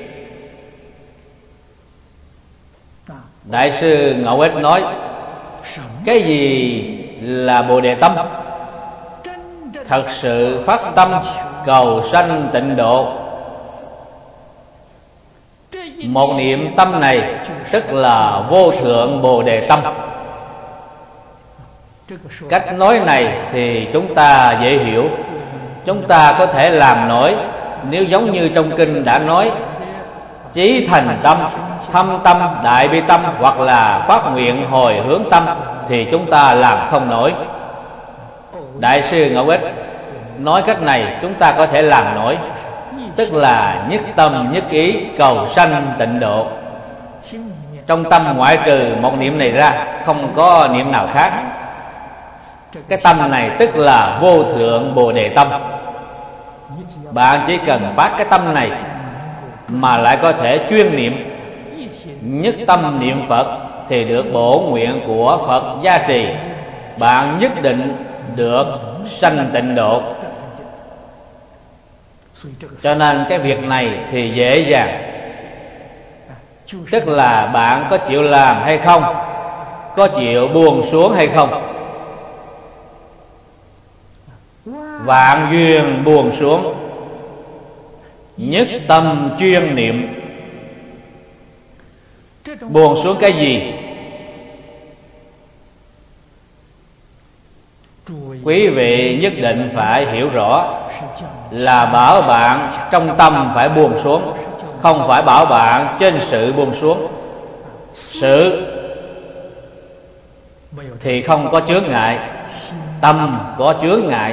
Đại sư Ngẫu Ích nói, cái gì là Bồ Đề tâm? Thật sự phát tâm cầu sanh tịnh độ. Một niệm tâm này tức là vô thượng Bồ Đề tâm. Cách nói này thì chúng ta dễ hiểu, chúng ta có thể làm nổi. Nếu giống như trong kinh đã nói, chí thành tâm, thâm tâm, đại bi tâm, hoặc là phát nguyện hồi hướng tâm, thì chúng ta làm không nổi. Đại sư Ngẫu Ích nói cách này chúng ta có thể làm nổi, tức là nhất tâm nhất ý cầu sanh tịnh độ. Trong tâm ngoại trừ một niệm này ra, không có niệm nào khác. Cái tâm này tức là vô thượng Bồ Đề tâm. Bạn chỉ cần phát cái tâm này mà lại có thể chuyên niệm, nhất tâm niệm Phật, thì được bổ nguyện của Phật gia trì. Bạn nhất định được sanh tịnh độ. Cho nên cái việc này thì dễ dàng. Tức là bạn có chịu làm hay không, có chịu buông xuống hay không. Vạn duyên buông xuống, nhất tâm chuyên niệm. Buông xuống cái gì? Quý vị nhất định phải hiểu rõ, là bảo bạn trong tâm phải buông xuống, không phải bảo bạn trên sự buông xuống. Sự thì không có chướng ngại, tâm có chướng ngại.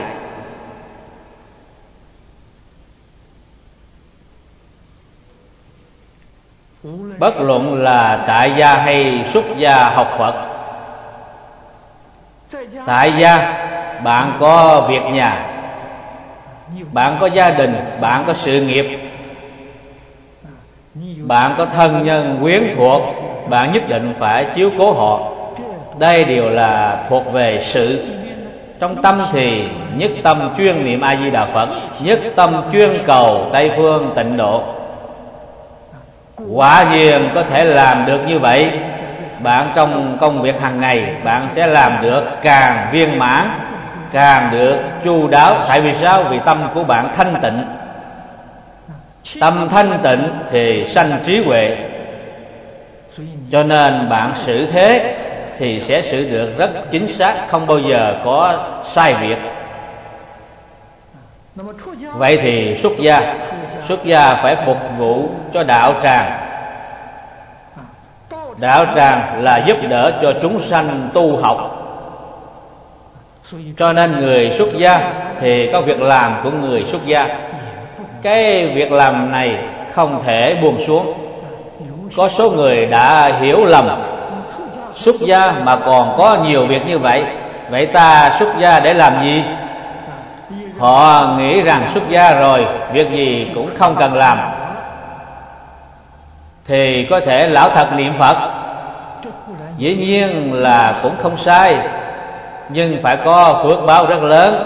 Bất luận là tại gia hay xuất gia học Phật. Tại gia, bạn có việc nhà, bạn có gia đình, bạn có sự nghiệp, bạn có thân nhân quyến thuộc, bạn nhất định phải chiếu cố họ. Đây đều là thuộc về sự. Trong tâm thì nhất tâm chuyên niệm A Di Đà Phật, nhất tâm chuyên cầu Tây phương tịnh độ. Quả nhiên có thể làm được như vậy. Bạn trong công việc hàng ngày bạn sẽ làm được càng viên mãn, càng được chu đáo. Tại vì sao? Vì tâm của bạn thanh tịnh. Tâm thanh tịnh thì sanh trí huệ. Cho nên bạn xử thế thì sẽ xử được rất chính xác, không bao giờ có sai việc. Vậy thì xuất gia, xuất gia phải phục vụ cho đạo tràng. Đạo tràng là giúp đỡ cho chúng sanh tu học. Cho nên người xuất gia thì có việc làm của người xuất gia. Cái việc làm này không thể buông xuống. có số người đã hiểu lầm xuất gia mà còn có nhiều việc như vậy. Vậy ta xuất gia để làm gì? Họ nghĩ rằng xuất gia rồi việc gì cũng không cần làm, thì có thể lão thật niệm Phật. Dĩ nhiên là cũng không sai, nhưng phải có phước báo rất lớn.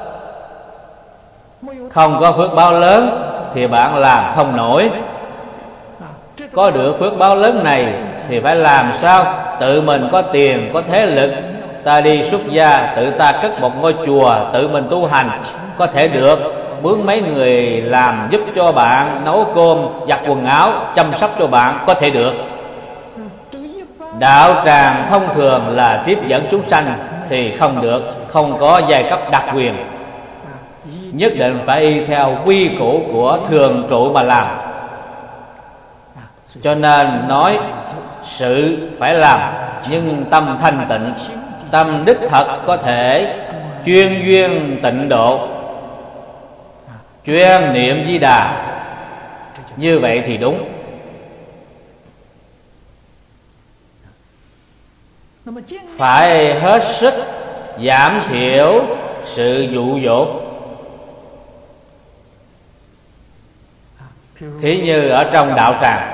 Không có phước báo lớn thì bạn làm không nổi. Có được phước báo lớn này thì phải làm sao? Tự mình có tiền, có thế lực, ta đi xuất gia, tự ta cất một ngôi chùa, tự mình tu hành có thể được. Mướn mấy người làm giúp cho bạn, nấu cơm, giặt quần áo, chăm sóc cho bạn có thể được. Đạo tràng thông thường là tiếp dẫn chúng sanh thì không được, không có giai cấp đặc quyền, nhất định phải y theo quy củ của thường trụ mà làm. Cho nên nói sự phải làm, nhưng tâm thanh tịnh, tâm đích thật có thể chuyên duyên tịnh độ, chuyên niệm Di Đà, như vậy thì đúng. Phải hết sức giảm thiểu sự dụ dỗ. Thí như ở trong đạo tràng,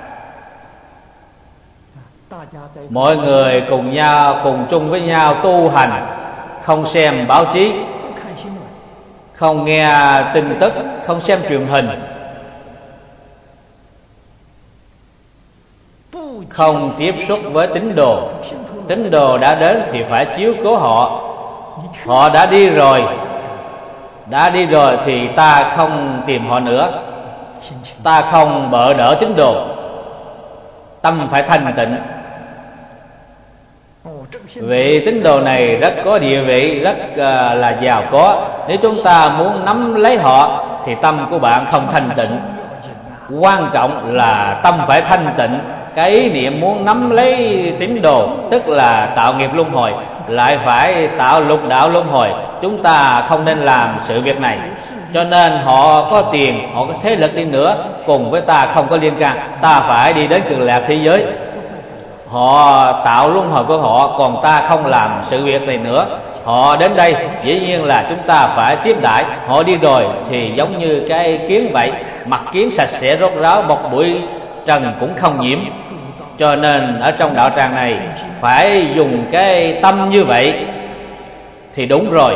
mọi người cùng nhau cùng chung với nhau tu hành, không xem báo chí, không nghe tin tức, không xem truyền hình, không tiếp xúc với tín đồ. Tín đồ đã đến thì phải chiếu cố họ. Họ đã đi rồi, đã đi rồi thì ta không tìm họ nữa, ta không bợ đỡ tín đồ. Tâm phải thanh tịnh. Vị tín đồ này rất có địa vị, rất uh, là giàu có. Nếu chúng ta muốn nắm lấy họ thì tâm của bạn không thanh tịnh. Quan trọng là tâm phải thanh tịnh. Cái ý niệm muốn nắm lấy tín đồ tức là tạo nghiệp luân hồi, lại phải tạo lục đạo luân hồi. Chúng ta không nên làm sự việc này. Cho nên họ có tiền, họ có thế lực đi nữa, cùng với ta không có liên can. Ta phải đi đến Cực Lạc thế giới. Họ tạo luân hồi của họ, còn ta không làm sự việc này nữa. Họ đến đây, dĩ nhiên là chúng ta phải tiếp đãi. Họ đi rồi thì giống như cái kiến vậy, mặt kiến sạch sẽ rốt ráo, một bụi trần cũng không nhiễm. Cho nên ở trong đạo tràng này phải dùng cái tâm như vậy thì đúng rồi.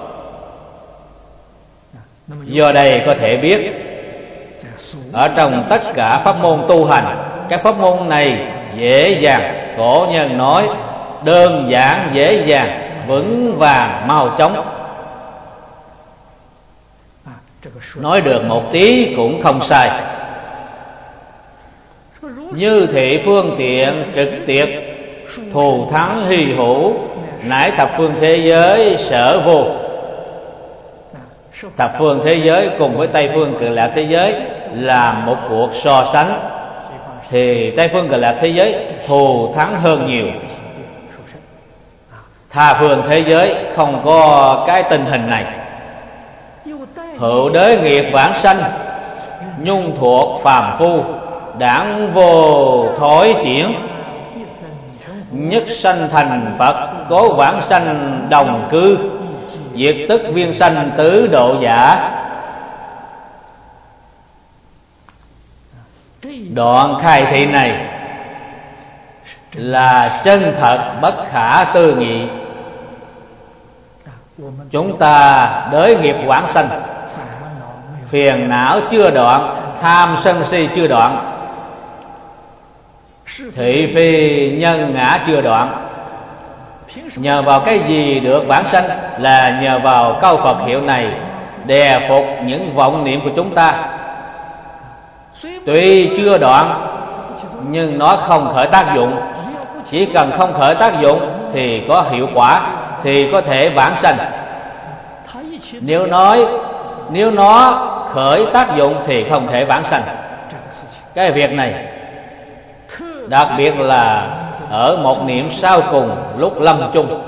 Do đây có thể biết, ở trong tất cả pháp môn tu hành, các pháp môn này dễ dàng, cổ nhân nói đơn giản dễ dàng, vững vàng mau chóng. Nói được một tí cũng không sai. Như thị phương tiện trực tiếp, thù thắng hy hữu, nải thập phương thế giới sở vô. Thập phương thế giới cùng với Tây phương Cực Lạc thế giới là một cuộc so sánh, thì Tây phương Cực Lạc thế giới thù thắng hơn nhiều. Tha phương thế giới không có cái tình hình này. Hữu đới nghiệp vãng sanh, nhung thuộc phàm phu, đảng vô thối chuyển. Nhất sanh thành Phật, cố vãng sanh đồng cư, diệt tức viên sanh tứ độ giả. Đoạn khai thị này là chân thật bất khả tư nghị. Chúng ta đới nghiệp vãng sanh, phiền não chưa đoạn, tham sân si chưa đoạn, thị phi nhân ngã chưa đoạn. Nhờ vào cái gì được vãng sanh? Là nhờ vào câu Phật hiệu này đè phục những vọng niệm của chúng ta. Tuy chưa đoạn nhưng nó không khởi tác dụng. Chỉ cần không khởi tác dụng thì có hiệu quả, thì có thể vãng sanh. Nếu nói nếu nó khởi tác dụng thì không thể vãng sanh. Cái việc này đặc biệt là ở một niệm sau cùng lúc lâm chung.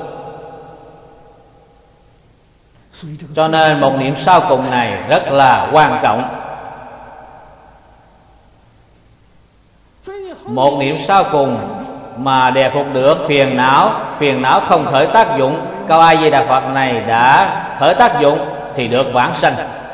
Cho nên một niệm sau cùng này rất là quan trọng. một niệm sau cùng mà đề phục được phiền não, phiền não không khởi tác dụng, câu A Di Đà Phật này đã khởi tác dụng thì được vãng sanh.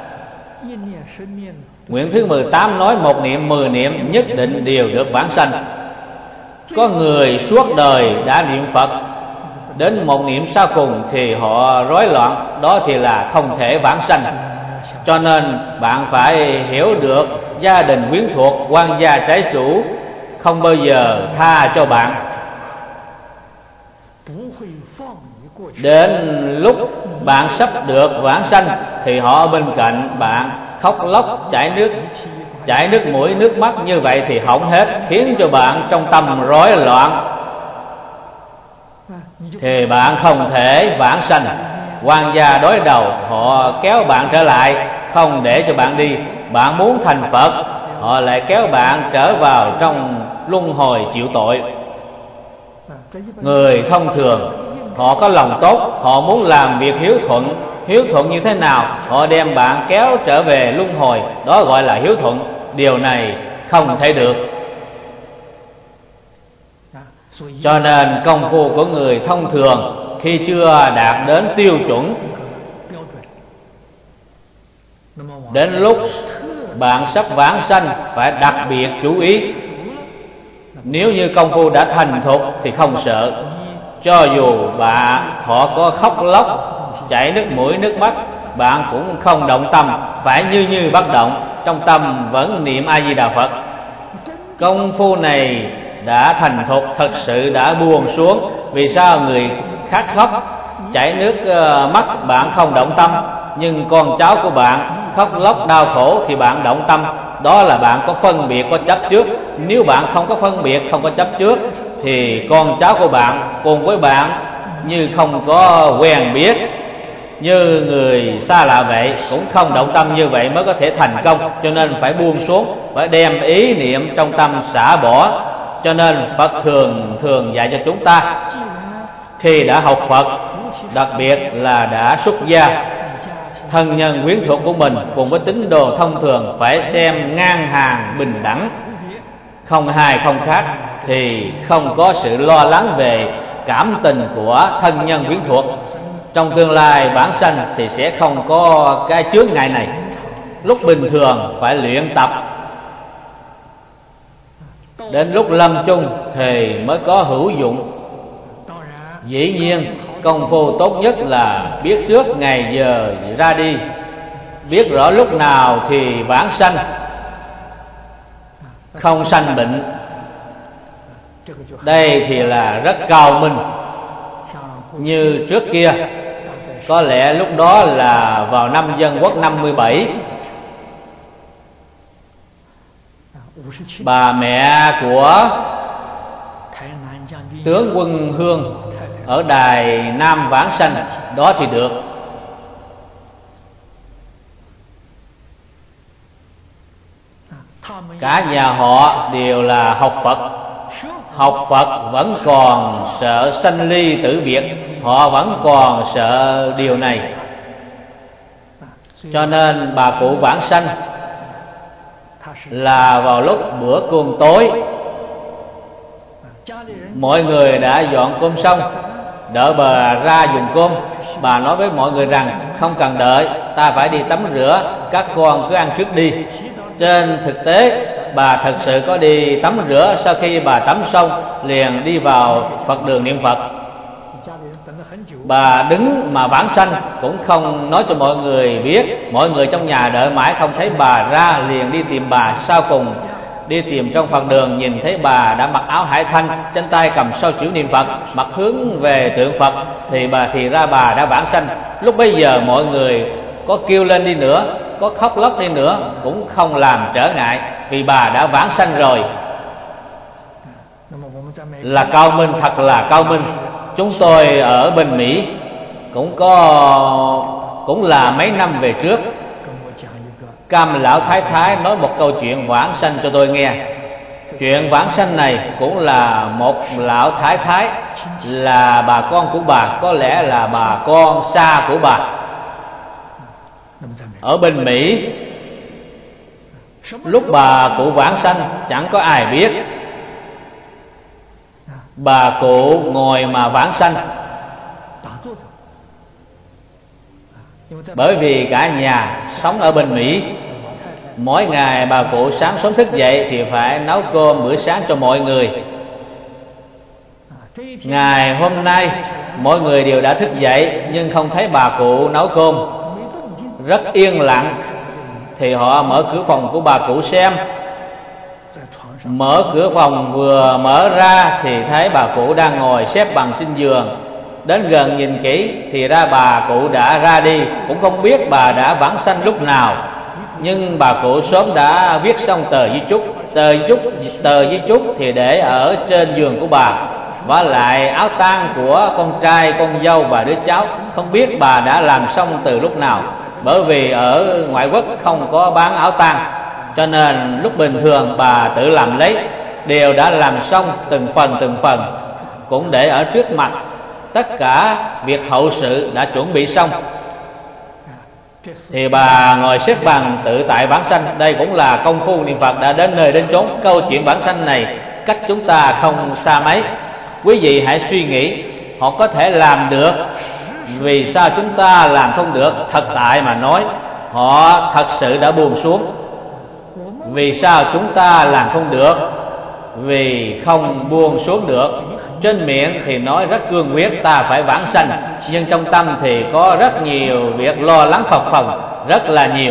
Nguyện thứ mười tám nói một niệm mười niệm nhất định đều được vãng sanh. Có người suốt đời đã niệm Phật, đến một niệm sau cùng thì họ rối loạn, đó thì là không thể vãng sanh. Cho nên bạn phải hiểu được gia đình quyến thuộc, quan gia trái chủ không bao giờ tha cho bạn. Đến lúc bạn sắp được vãng sanh thì họ ở bên cạnh bạn khóc lóc chảy nước chảy nước mũi nước mắt, như vậy thì hỏng hết, khiến cho bạn trong tâm rối loạn, thì bạn không thể vãng sanh. Quan gia đối đầu, họ kéo bạn trở lại, không để cho bạn đi. Bạn muốn thành Phật, họ lại kéo bạn trở vào trong luân hồi chịu tội. Người thông thường họ có lòng tốt, họ muốn làm việc hiếu thuận. Hiếu thuận như thế nào? Họ đem bạn kéo trở về luân hồi, đó gọi là hiếu thuận. Điều này không thể được. Cho nên công phu của người thông thường khi chưa đạt đến tiêu chuẩn, đến lúc bạn sắp vãng sanh phải đặc biệt chú ý. Nếu như công phu đã thành thục thì không sợ. Cho dù bạn họ có khóc lóc chảy nước mũi nước mắt, bạn cũng không động tâm, phải như như bất động, trong tâm vẫn niệm A Di Đà Phật. Công phu này đã thành thục, thật sự đã buông xuống. Vì sao người khác khóc chảy nước mắt bạn không động tâm, nhưng con cháu của bạn khóc lóc đau khổ thì bạn động tâm? Đó là bạn có phân biệt, có chấp trước. Nếu bạn không có phân biệt, không có chấp trước thì con cháu của bạn cùng với bạn như không có quen biết, như người xa lạ vậy, cũng không động tâm, như vậy mới có thể thành công. Cho nên phải buông xuống, phải đem ý niệm trong tâm xả bỏ. Cho nên Phật thường thường dạy cho chúng ta, khi đã học Phật, đặc biệt là đã xuất gia, thân nhân quyến thuộc của mình cùng với tín đồ thông thường phải xem ngang hàng bình đẳng, không hai không khác, thì không có sự lo lắng về cảm tình của thân nhân quyến thuộc. Trong tương lai vãng sanh thì sẽ không có cái chướng ngại này. Lúc bình thường phải luyện tập, đến lúc lâm chung thì mới có hữu dụng. Dĩ nhiên công phu tốt nhất là biết trước ngày giờ ra đi, biết rõ lúc nào thì vãng sanh, không sanh bệnh. Đây thì là rất cao minh. Như trước kia, có lẽ lúc đó là vào năm Dân Quốc năm mươi bảy, bà mẹ của tướng quân Hương ở Đài Nam vãng sanh, đó thì được. Cả nhà họ đều là học Phật. Học Phật vẫn còn sợ sanh ly tử biệt, họ vẫn còn sợ điều này. Cho nên bà cụ vãng sanh là vào lúc bữa cơm tối, mọi người đã dọn cơm xong, đợi bà ra dùng cơm. Bà nói với mọi người rằng không cần đợi, ta phải đi tắm rửa, các con cứ ăn trước đi. Trên thực tế bà thật sự có đi tắm rửa. Sau khi bà tắm xong liền đi vào Phật đường niệm Phật. Bà đứng mà vãng sanh cũng không nói cho mọi người biết. Mọi người trong nhà đợi mãi không thấy bà ra, liền đi tìm bà. Sau cùng đi tìm trong Phật đường, nhìn thấy bà đã mặc áo hải thanh, trên tay cầm sâu chữ niệm Phật, mặt hướng về tượng Phật, thì bà thì ra bà đã vãng sanh. Lúc bây giờ mọi người có kêu lên đi nữa, có khóc lóc đi nữa cũng không làm trở ngại, vì bà đã vãng sanh rồi. Là cao minh, thật là cao minh. Chúng tôi ở bên Mỹ cũng có cũng là mấy năm về trước, Cam lão thái thái nói một câu chuyện vãng sanh cho tôi nghe. Chuyện vãng sanh này cũng là một lão thái thái, là bà con của bà, có lẽ là bà con xa của bà, ở bên Mỹ. Lúc bà cụ vãng sanh chẳng có ai biết, Bà cụ ngồi mà vãng sanh, bởi vì cả nhà sống ở bên Mỹ. Mỗi ngày bà cụ sáng sớm thức dậy thì phải nấu cơm bữa sáng cho mọi người. Ngày hôm nay mọi người đều đã thức dậy nhưng không thấy bà cụ nấu cơm, rất yên lặng. Thì họ mở cửa phòng của bà cụ xem. Mở cửa phòng vừa mở ra thì thấy bà cụ đang ngồi xếp bằng trên giường. Đến gần nhìn kỹ thì ra bà cụ đã ra đi, cũng không biết bà đã vãng sanh lúc nào. Nhưng bà cụ sớm đã viết xong tờ di chúc. Tờ di chúc, tờ di chúc thì để ở trên giường của bà, và lại áo tang của con trai, con dâu và đứa cháu. Không biết bà đã làm xong từ lúc nào, bởi vì ở ngoại quốc không có bán áo tang, cho nên lúc bình thường bà tự làm lấy. Đều đã làm xong từng phần từng phần, cũng để ở trước mặt. Tất cả việc hậu sự đã chuẩn bị xong thì bà ngồi xếp bằng tự tại vãng sanh. Đây cũng là công phu niệm Phật đã đến nơi đến chốn. Câu chuyện vãng sanh này cách chúng ta không xa mấy. Quý vị hãy suy nghĩ, họ có thể làm được, vì sao chúng ta làm không được? Thật tại mà nói, họ thật sự đã buông xuống. Vì sao chúng ta làm không được? Vì không buông xuống được. Trên miệng thì nói rất cương quyết ta phải vãng sanh, nhưng trong tâm thì có rất nhiều việc lo lắng phập phồng, rất là nhiều.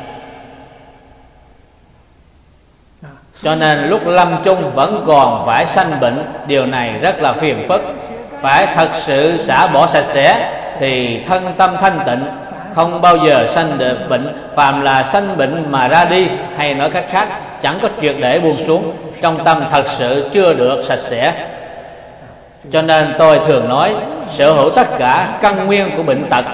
Cho nên lúc lâm chung vẫn còn phải sanh bệnh. Điều này rất là phiền phức. Phải thật sự xả bỏ sạch sẽ thì thân tâm thanh tịnh, không bao giờ sanh được bệnh. Phàm là sanh bệnh mà ra đi, hay nói cách khác, chẳng có triệt để buông xuống, trong tâm thật sự chưa được sạch sẽ. Cho nên tôi thường nói, sở hữu tất cả căn nguyên của bệnh tật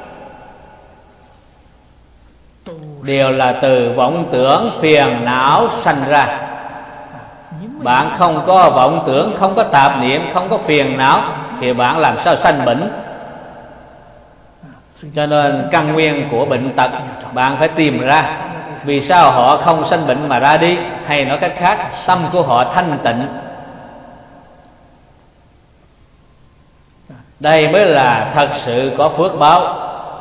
đều là từ vọng tưởng phiền não sanh ra. Bạn không có vọng tưởng, không có tạp niệm, không có phiền não thì bạn làm sao sanh bệnh? Cho nên căn nguyên của bệnh tật bạn phải tìm ra. Vì sao họ không sanh bệnh mà ra đi? Hay nói cách khác, tâm của họ thanh tịnh. Đây mới là thật sự có phước báo.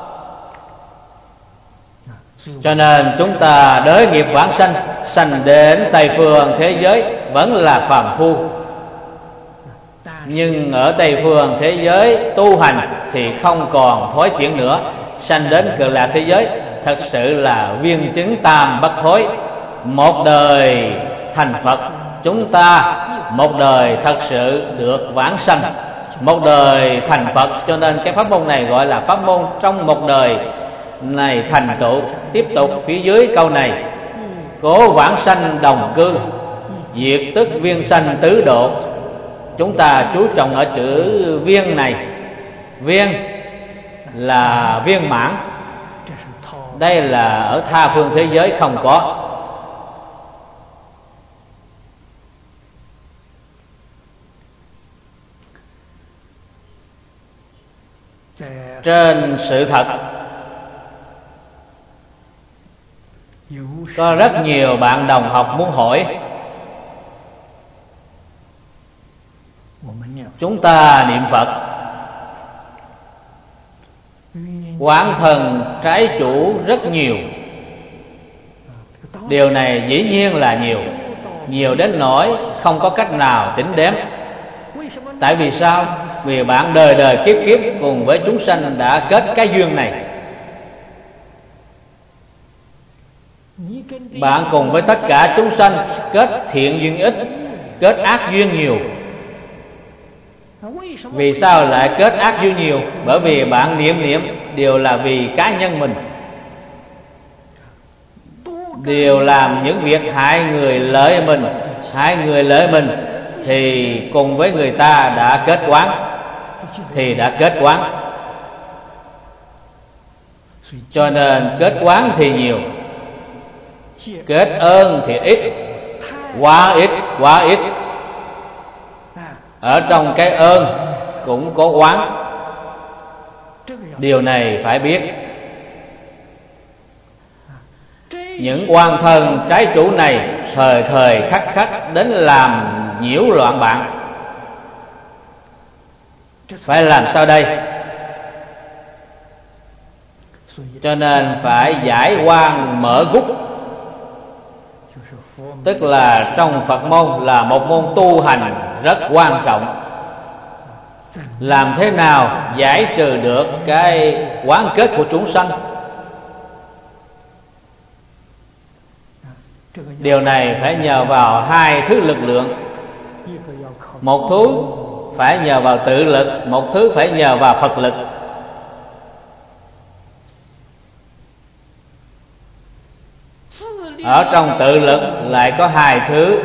Cho nên chúng ta đới nghiệp vãng sanh, sanh đến Tây phương thế giới vẫn là phàm phu. Nhưng ở Tây phương thế giới tu hành thì không còn thối chuyển nữa. Sanh đến Cực Lạc thế giới thật sự là viên chứng tam bất thối. Một đời thành Phật, chúng ta một đời thật sự được vãng sanh, một đời thành Phật. Cho nên cái pháp môn này gọi là pháp môn trong một đời này thành tựu. Tiếp tục phía dưới câu này: cố vãng sanh đồng cư, diệt tức viên sanh tứ độ. Chúng ta chú trọng ở chữ viên này. Viên là viên mãn. Đây là ở tha phương thế giới không có. Trên sự thật có rất nhiều bạn đồng học muốn hỏi. Chúng ta niệm Phật, oán thần trái chủ rất nhiều. Điều này dĩ nhiên là nhiều, nhiều đến nỗi không có cách nào tính đếm. Tại vì sao? Vì bạn đời đời kiếp kiếp cùng với chúng sanh đã kết cái duyên này. Bạn cùng với tất cả chúng sanh kết thiện duyên ít, kết ác duyên nhiều. Vì sao lại kết ác duyên nhiều? Bởi vì bạn niệm niệm đều là vì cá nhân mình, đều làm những việc hại người lợi mình, hại người lợi mình, thì cùng với người ta đã kết oán, thì đã kết oán. Cho nên kết oán thì nhiều, kết ơn thì ít, quá ít, quá ít. Ở trong cái ơn cũng có oán. Điều này phải biết. Những oan thân trái chủ này thời thời khắc khắc đến làm nhiễu loạn bạn. Phải làm sao đây? Cho nên phải giải oan mở gút. Tức là trong Phật môn là một môn tu hành rất quan trọng. Làm thế nào giải trừ được cái oán kết của chúng sanh? Điều này phải nhờ vào hai thứ lực lượng. Một thứ phải nhờ vào tự lực, một thứ phải nhờ vào Phật lực. Ở trong tự lực lại có hai thứ.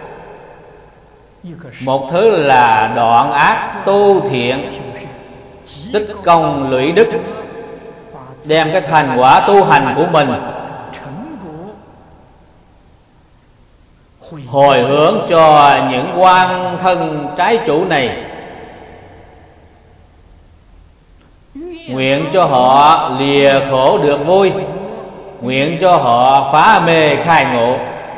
Một thứ là đoạn ác tu thiện, tích công lũy đức, đem cái thành quả tu hành của mình hồi hướng cho những oan thân trái chủ này, nguyện cho họ lìa khổ được vui, nguyện cho họ phá mê khai ngộ.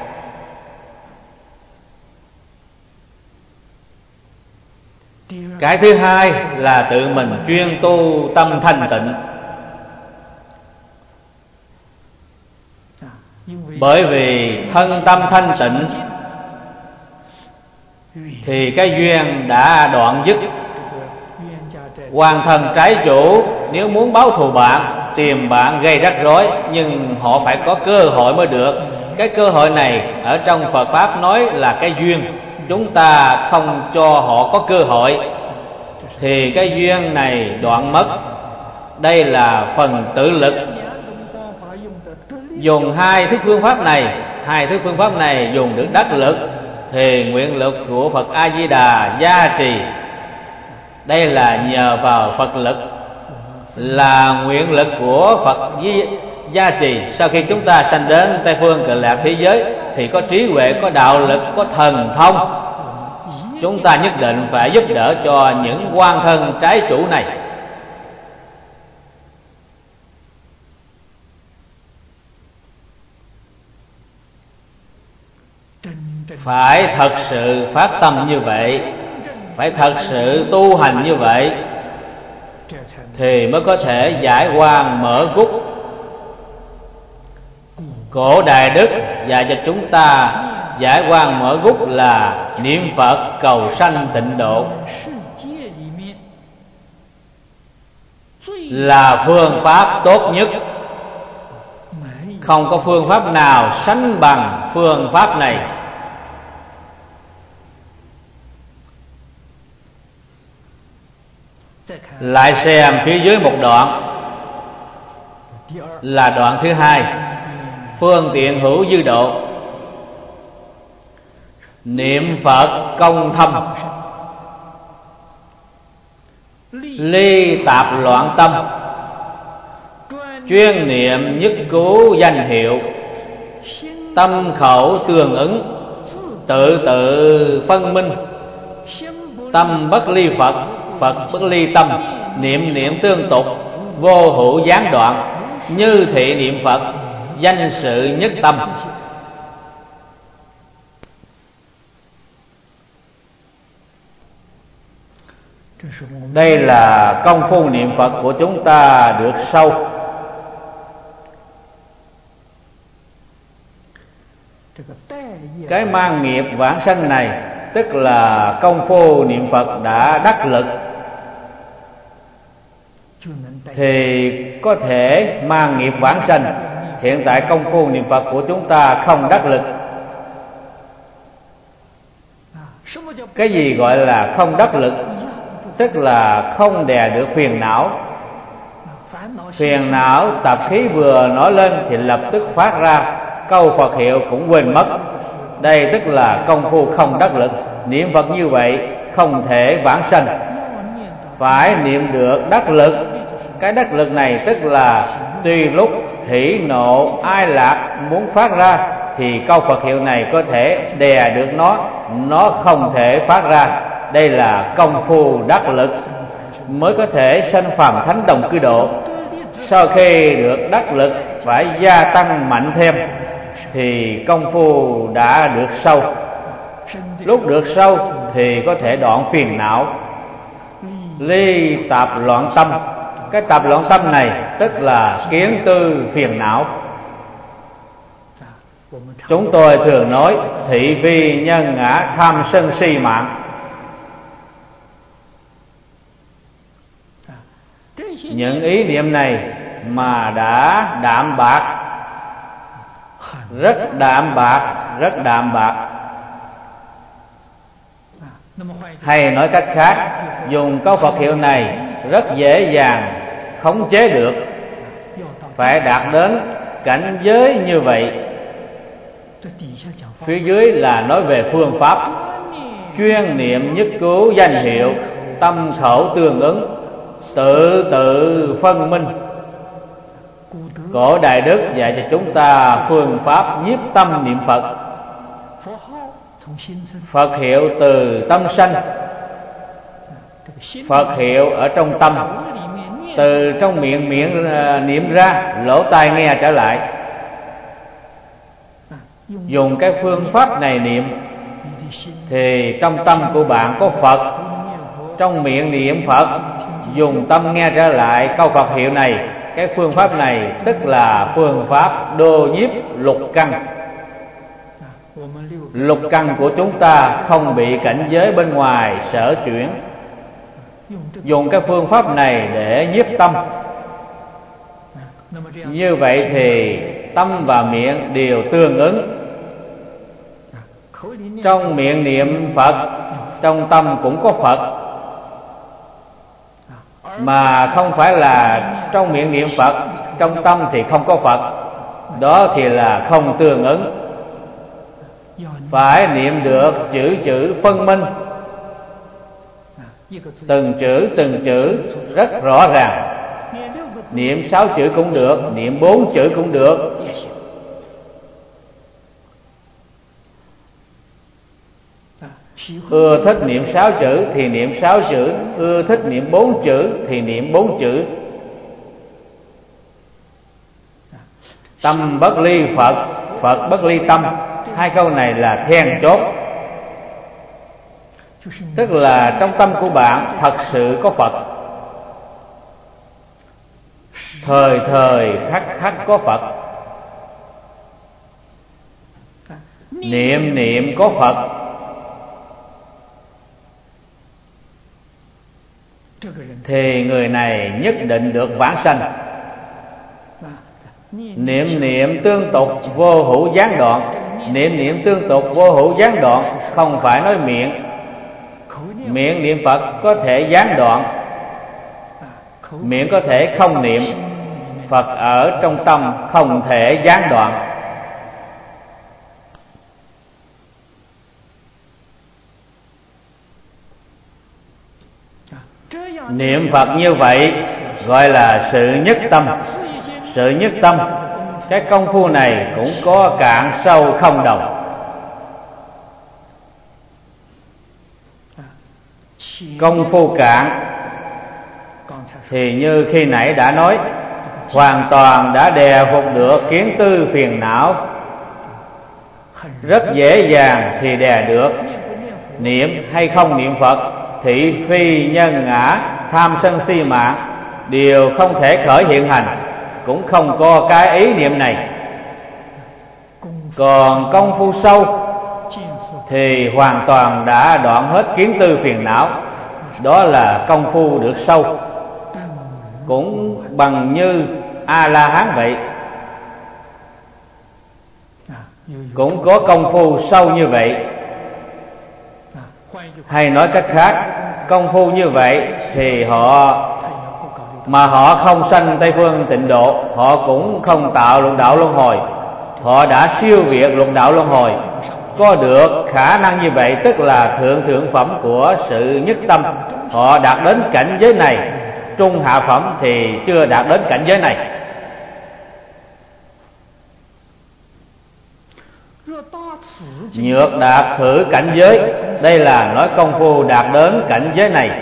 Cái thứ hai là tự mình chuyên tu tâm thanh tịnh. Bởi vì thân tâm thanh tịnh thì cái duyên đã đoạn dứt. Oan thân trái chủ nếu muốn báo thù bạn, tìm bạn gây rắc rối, nhưng họ phải có cơ hội mới được. Cái cơ hội này ở trong Phật Pháp nói là cái duyên. Chúng ta không cho họ có cơ hội thì cái duyên này đoạn mất. Đây là phần tự lực. Dùng hai thứ phương pháp này, hai thứ phương pháp này dùng được đắc lực thì nguyện lực của Phật A Di Đà gia trì. Đây là nhờ vào Phật lực, là nguyện lực của Phật gia trì. Sau khi chúng ta sanh đến Tây phương Cực Lạc thế giới thì có trí huệ, có đạo lực, có thần thông. Chúng ta nhất định phải giúp đỡ cho những oan thân trái chủ này. Phải thật sự phát tâm như vậy, phải thật sự tu hành như vậy thì mới có thể giải oan mở gút. Cổ Đại Đức dạy cho chúng ta giải oan mở gút là niệm Phật cầu sanh tịnh độ, là phương pháp tốt nhất. Không có phương pháp nào sánh bằng phương pháp này. Lại xem phía dưới một đoạn là đoạn thứ hai, phương tiện hữu dư độ. Niệm Phật công thâm, ly tạp loạn tâm, chuyên niệm nhất cứu danh hiệu, tâm khẩu tương ứng, tự tự phân minh, tâm bất ly Phật, Phật bất ly tâm, niệm niệm tương tục, vô hữu gián đoạn, như thị niệm Phật, danh sự nhất tâm. Đây là công phu niệm Phật của chúng ta được sâu. Cái mang nghiệp vãng sanh này tức là công phu niệm Phật đã đắc lực thì có thể mang nghiệp vãng sanh. Hiện tại công phu niệm Phật của chúng ta không đắc lực. Cái gì gọi là không đắc lực? Tức là không đè được phiền não. Phiền não tập khí vừa nổi lên thì lập tức phát ra, câu Phật hiệu cũng quên mất. Đây tức là công phu không đắc lực. Niệm Phật như vậy không thể vãng sanh, phải niệm được đắc lực. Cái đắc lực này tức là tùy lúc hỷ nộ ai lạc muốn phát ra thì câu Phật hiệu này có thể đè được nó, nó không thể phát ra. Đây là công phu đắc lực mới có thể sanh phàm thánh đồng cư độ. Sau khi được đắc lực phải gia tăng mạnh thêm thì công phu đã được sâu. Lúc được sâu thì có thể đoạn phiền não, ly tạp loạn tâm. Cái tạp loạn tâm này tức là kiến tư phiền não. Chúng tôi thường nói thị phi nhân ngã tham sân si mạng. Những ý niệm này mà đã đạm bạc, rất đạm bạc, rất đạm bạc. Hay nói cách khác, dùng câu Phật hiệu này rất dễ dàng khống chế được. Phải đạt đến cảnh giới như vậy. Phía dưới là nói về phương pháp. Chuyên niệm nhất cứu danh hiệu, tâm khẩu tương ứng, tự tự phân minh. Cổ Đại Đức dạy cho chúng ta phương pháp nhiếp tâm niệm Phật. Phật hiệu từ tâm sanh. Phật hiệu ở trong tâm, từ trong miệng miệng niệm ra, lỗ tai nghe trở lại. Dùng cái phương pháp này niệm thì trong tâm của bạn có Phật, trong miệng niệm Phật, dùng tâm nghe trở lại câu Phật hiệu này. Cái phương pháp này tức là phương pháp đô nhiếp lục căn. Lục căn của chúng ta không bị cảnh giới bên ngoài sở chuyển. Dùng cái phương pháp này để nhiếp tâm. Như vậy thì tâm và miệng đều tương ứng. Trong miệng niệm Phật, trong tâm cũng có Phật. Mà không phải là trong miệng niệm Phật, trong tâm thì không có Phật. Đó thì là không tương ứng. Phải niệm được chữ chữ phân minh, từng chữ từng chữ rất rõ ràng. Niệm sáu chữ cũng được, niệm bốn chữ cũng được. Ưa thích niệm sáu chữ thì niệm sáu chữ, ưa thích niệm bốn chữ thì niệm bốn chữ. Tâm bất ly Phật, Phật bất ly tâm. Hai câu này là then chốt. Tức là trong tâm của bạn thật sự có Phật, thời thời khắc khắc có Phật. Niệm niệm có Phật. Thì người này nhất định được vãng sanh. Niệm niệm tương tục vô hữu gián đoạn. Niệm niệm tương tục vô hữu gián đoạn không phải nói miệng. Miệng niệm Phật có thể gián đoạn, miệng có thể không niệm. Phật ở trong tâm không thể gián đoạn. Niệm Phật như vậy gọi là sự nhất tâm. Sự nhất tâm, cái công phu này cũng có cạn sâu không đồng. Công phu cạn thì như khi nãy đã nói, hoàn toàn đã đè phục được kiến tư phiền não, rất dễ dàng thì đè được. Niệm hay không niệm Phật, thị phi nhân ngã tham sân si mạng đều không thể khởi hiện hành, cũng không có cái ý niệm này. Còn công phu sâu thì hoàn toàn đã đoạn hết kiến tư phiền não. Đó là công phu được sâu, cũng bằng như A-la-hán vậy. Cũng có công phu sâu như vậy. Hay nói cách khác, công phu như vậy thì họ mà họ không sanh Tây Phương Tịnh Độ, họ cũng không tạo lục đạo luân hồi. Họ đã siêu việt lục đạo luân hồi. Có được khả năng như vậy tức là thượng thượng phẩm của sự nhất tâm. Họ đạt đến cảnh giới này. Trung hạ phẩm thì chưa đạt đến cảnh giới này. Nhược đạt thử cảnh giới, đây là nói công phu đạt đến cảnh giới này.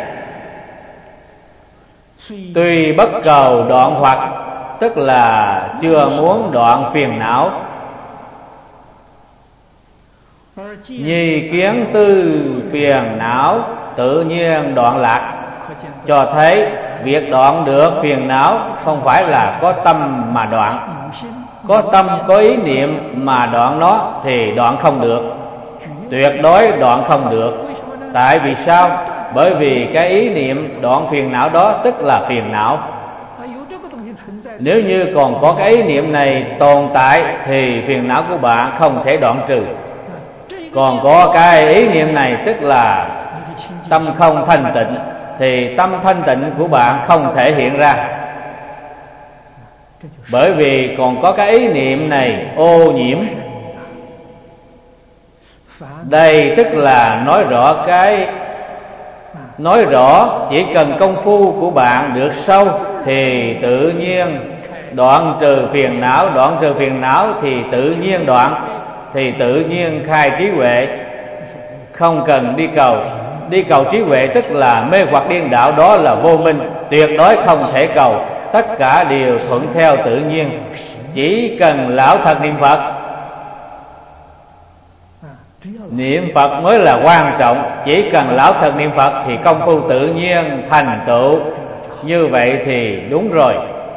Tuy bất cầu đoạn hoặc, tức là chưa muốn đoạn phiền não. Nhi kiến tư phiền não tự nhiên đoạn lạc, cho thấy việc đoạn được phiền não không phải là có tâm mà đoạn. Có tâm, có ý niệm mà đoạn nó thì đoạn không được, tuyệt đối đoạn không được. Tại vì sao? Bởi vì cái ý niệm đoạn phiền não đó tức là phiền não. Nếu như còn có cái ý niệm này tồn tại thì phiền não của bạn không thể đoạn trừ. Còn có cái ý niệm này tức là tâm không thanh tịnh thì tâm thanh tịnh của bạn không thể hiện ra. Bởi vì còn có cái ý niệm này ô nhiễm. Đây tức là nói rõ cái nói rõ chỉ cần công phu của bạn được sâu thì tự nhiên đoạn trừ phiền não, đoạn trừ phiền não thì tự nhiên đoạn, thì tự nhiên khai trí huệ, không cần đi cầu. Đi cầu trí huệ tức là mê hoặc điên đạo, đó là vô minh, tuyệt đối không thể cầu. Tất cả đều thuận theo tự nhiên. Chỉ cần lão thật niệm Phật, niệm Phật mới là quan trọng. Chỉ cần lão thật niệm Phật thì công phu tự nhiên thành tựu. Như vậy thì đúng rồi.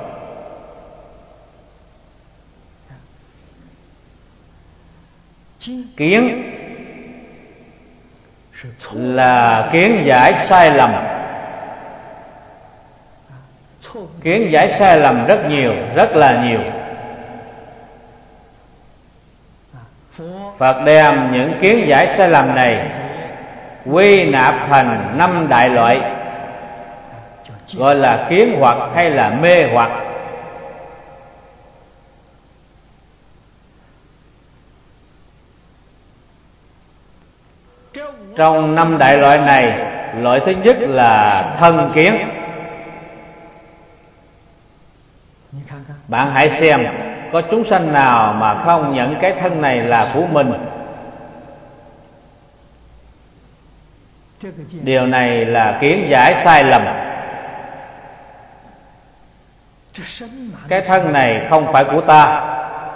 Kiến là kiến giải sai lầm. Kiến giải sai lầm rất nhiều, rất là nhiều. Phật đem những kiến giải sai lầm này quy nạp thành năm đại loại, gọi là kiến hoặc hay là mê hoặc. Trong năm đại loại này, loại thứ nhất là thân kiến. Bạn hãy xem có chúng sanh nào mà không nhận cái thân này là của mình. Điều này là kiến giải sai lầm. Cái thân này không phải của ta.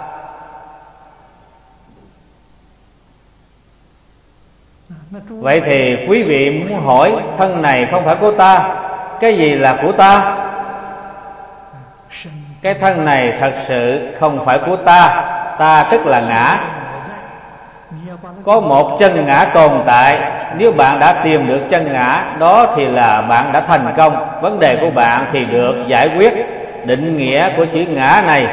Vậy thì quý vị muốn hỏi, thân này không phải của ta, cái gì là của ta? Cái thân này thật sự không phải của ta. Ta tức là ngã. Có một chân ngã tồn tại. Nếu bạn đã tìm được chân ngã đó thì là bạn đã thành công. Vấn đề của bạn thì được giải quyết. Định nghĩa của chữ ngã này,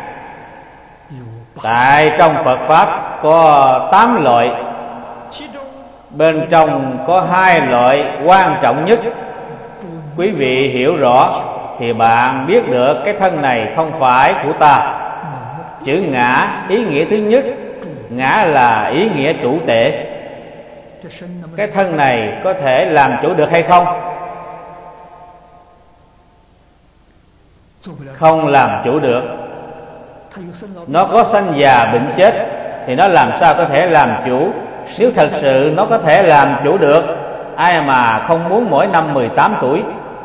tại trong Phật Pháp có tám loại. Bên trong có hai loại quan trọng nhất. Quý vị hiểu rõ thì bạn biết được cái thân này không phải của ta. Chữ ngã, ý nghĩa thứ nhất, ngã là ý nghĩa chủ tể. Cái thân này có thể làm chủ được hay không? Không làm chủ được. Nó có sanh già bệnh chết thì nó làm sao có thể làm chủ? Nếu thật sự nó có thể làm chủ được, ai mà không muốn mỗi năm mười tám tuổi.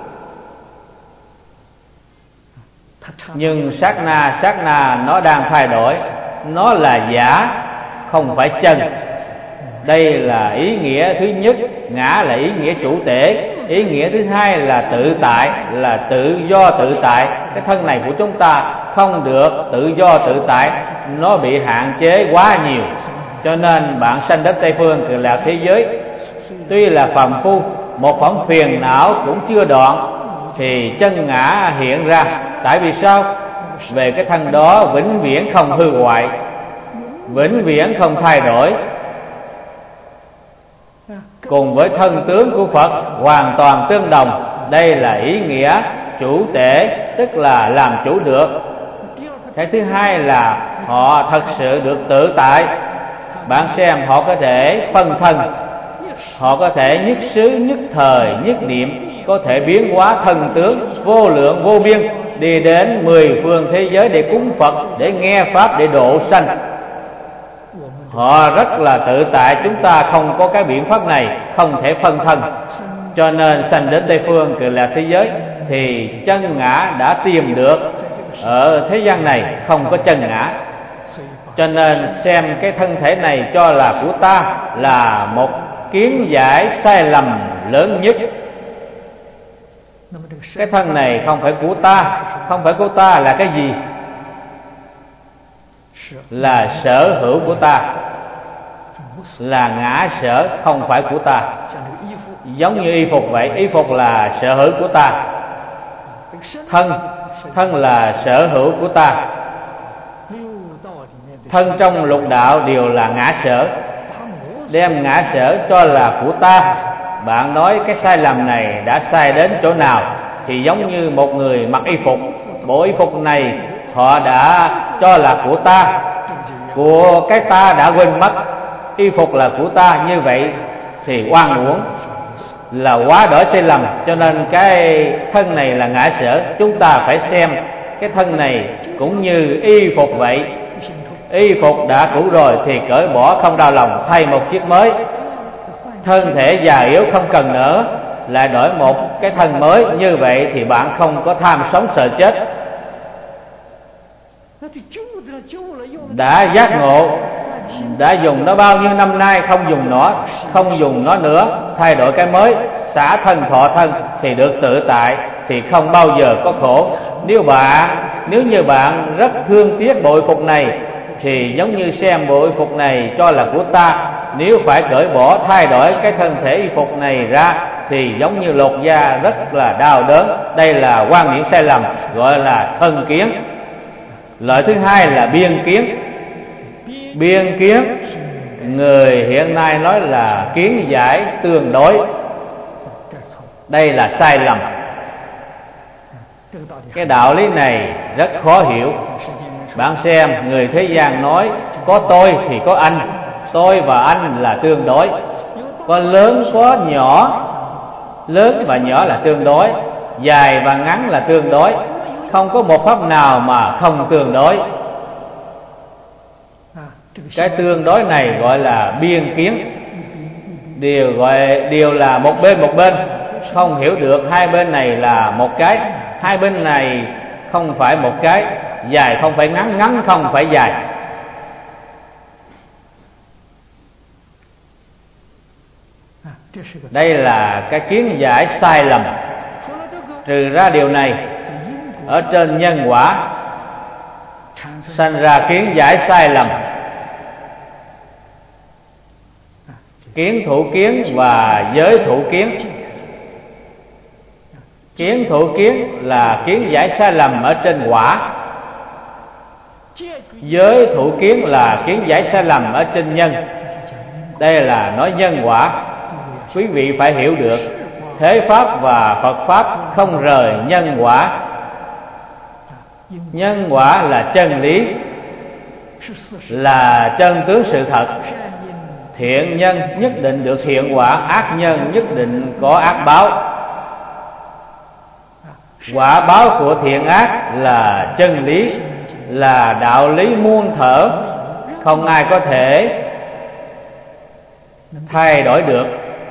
Nhưng sát na sát na nó đang thay đổi. Nó là giả, không phải chân. Đây là ý nghĩa thứ nhất. Ngã là ý nghĩa chủ tể. Ý nghĩa thứ hai là tự tại, là tự do tự tại. Cái thân này của chúng ta không được tự do tự tại, nó bị hạn chế quá nhiều. Cho nên bạn sanh đến Tây Phương Cực Lạc thế giới, tuy là phàm phu, một phẩm phiền não cũng chưa đoạn thì chân ngã hiện ra. Tại vì sao? Về cái thân đó vĩnh viễn không hư hoại, vĩnh viễn không thay đổi, cùng với thân tướng của Phật hoàn toàn tương đồng. Đây là ý nghĩa chủ tể, tức là làm chủ được. Cái thứ hai là họ thật sự được tự tại. Bạn xem họ có thể phân thân, họ có thể nhất xứ, nhất thời, nhất niệm, có thể biến hóa thần tướng vô lượng vô biên, đi đến mười phương thế giới để cúng Phật, để nghe Pháp, để độ sanh. Họ rất là tự tại. Chúng ta không có cái biện pháp này, không thể phân thân. Cho nên sanh đến Tây Phương Cực Lạc thế giới thì chân ngã đã tìm được. Ở thế gian này không có chân ngã. Cho nên xem cái thân thể này cho là của ta là một kiến giải sai lầm lớn nhất. Cái thân này không phải của ta. Không phải của ta là cái gì? Là sở hữu của ta, là ngã sở, không phải của ta. Giống như y phục vậy, y phục là sở hữu của ta. Thân, thân là sở hữu của ta. Thân trong lục đạo đều là ngã sở. Đem ngã sở cho là của ta. Bạn nói cái sai lầm này đã sai đến chỗ nào? Thì giống như một người mặc y phục, bộ y phục này họ đã cho là của ta, của cái ta đã quên mất. Y phục là của ta, như vậy thì oan uổng, là quá đỗi sai lầm. Cho nên cái thân này là ngã sở. Chúng ta phải xem cái thân này cũng như y phục vậy. Y phục đã cũ rồi thì cởi bỏ không đau lòng, thay một chiếc mới. Thân thể già yếu không cần nữa, lại đổi một cái thân mới. Như vậy thì bạn không có tham sống sợ chết. Đã giác ngộ, đã dùng nó bao nhiêu năm nay, không dùng nó, không dùng nó nữa, thay đổi cái mới, xả thân thọ thân thì được tự tại, thì không bao giờ có khổ. Nếu bạn, nếu như bạn rất thương tiếc bộ y phục này, thì giống như xem bộ y phục này cho là của ta, nếu phải cởi bỏ thay đổi cái thân thể y phục này ra thì giống như lột da, rất là đau đớn. Đây là quan niệm sai lầm, gọi là thân kiến. Loại thứ hai là biên kiến. Biên kiến, người hiện nay nói là kiến giải tương đối. Đây là sai lầm. Cái đạo lý này rất khó hiểu. Bạn xem, người thế gian nói có tôi thì có anh, tôi và anh là tương đối. Có lớn có nhỏ, lớn và nhỏ là tương đối, dài và ngắn là tương đối. Không có một pháp nào mà không tương đối. Cái tương đối này gọi là biên kiến. Điều gọi điều là một bên một bên, không hiểu được hai bên này là một cái, hai bên này không phải một cái, dài không phải ngắn, ngắn không phải dài. Đây là cái kiến giải sai lầm. Trừ ra điều này, ở trên nhân quả sanh ra kiến giải sai lầm. Kiến thủ kiến và giới thủ kiến. Kiến thủ kiến là kiến giải sai lầm ở trên quả. Giới thủ kiến là kiến giải sai lầm ở trên nhân. Đây là nói nhân quả. Quý vị phải hiểu được, thế pháp và Phật pháp không rời nhân quả. Nhân quả là chân lý, là chân tướng sự thật. Thiện nhân nhất định được thiện quả, ác nhân nhất định có ác báo. Quả báo của thiện ác là chân lý, là đạo lý muôn thuở, không ai có thể thay đổi được.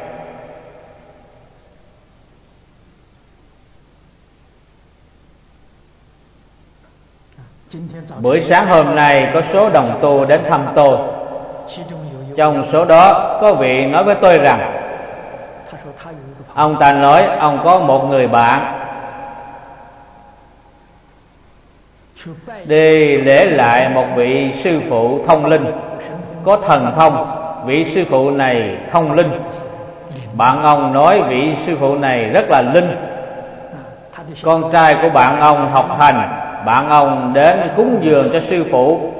Buổi sáng hôm nay có số đồng tu đến thăm tôi. Trong số đó có vị nói với tôi rằng, ông ta nói ông có một người bạn đi lễ lại một vị sư phụ thông linh, có thần thông. Vị sư phụ này thông linh. Bạn ông nói vị sư phụ này rất là linh. Con trai của bạn ông học hành, bạn ông đến cúng dường cho sư phụ,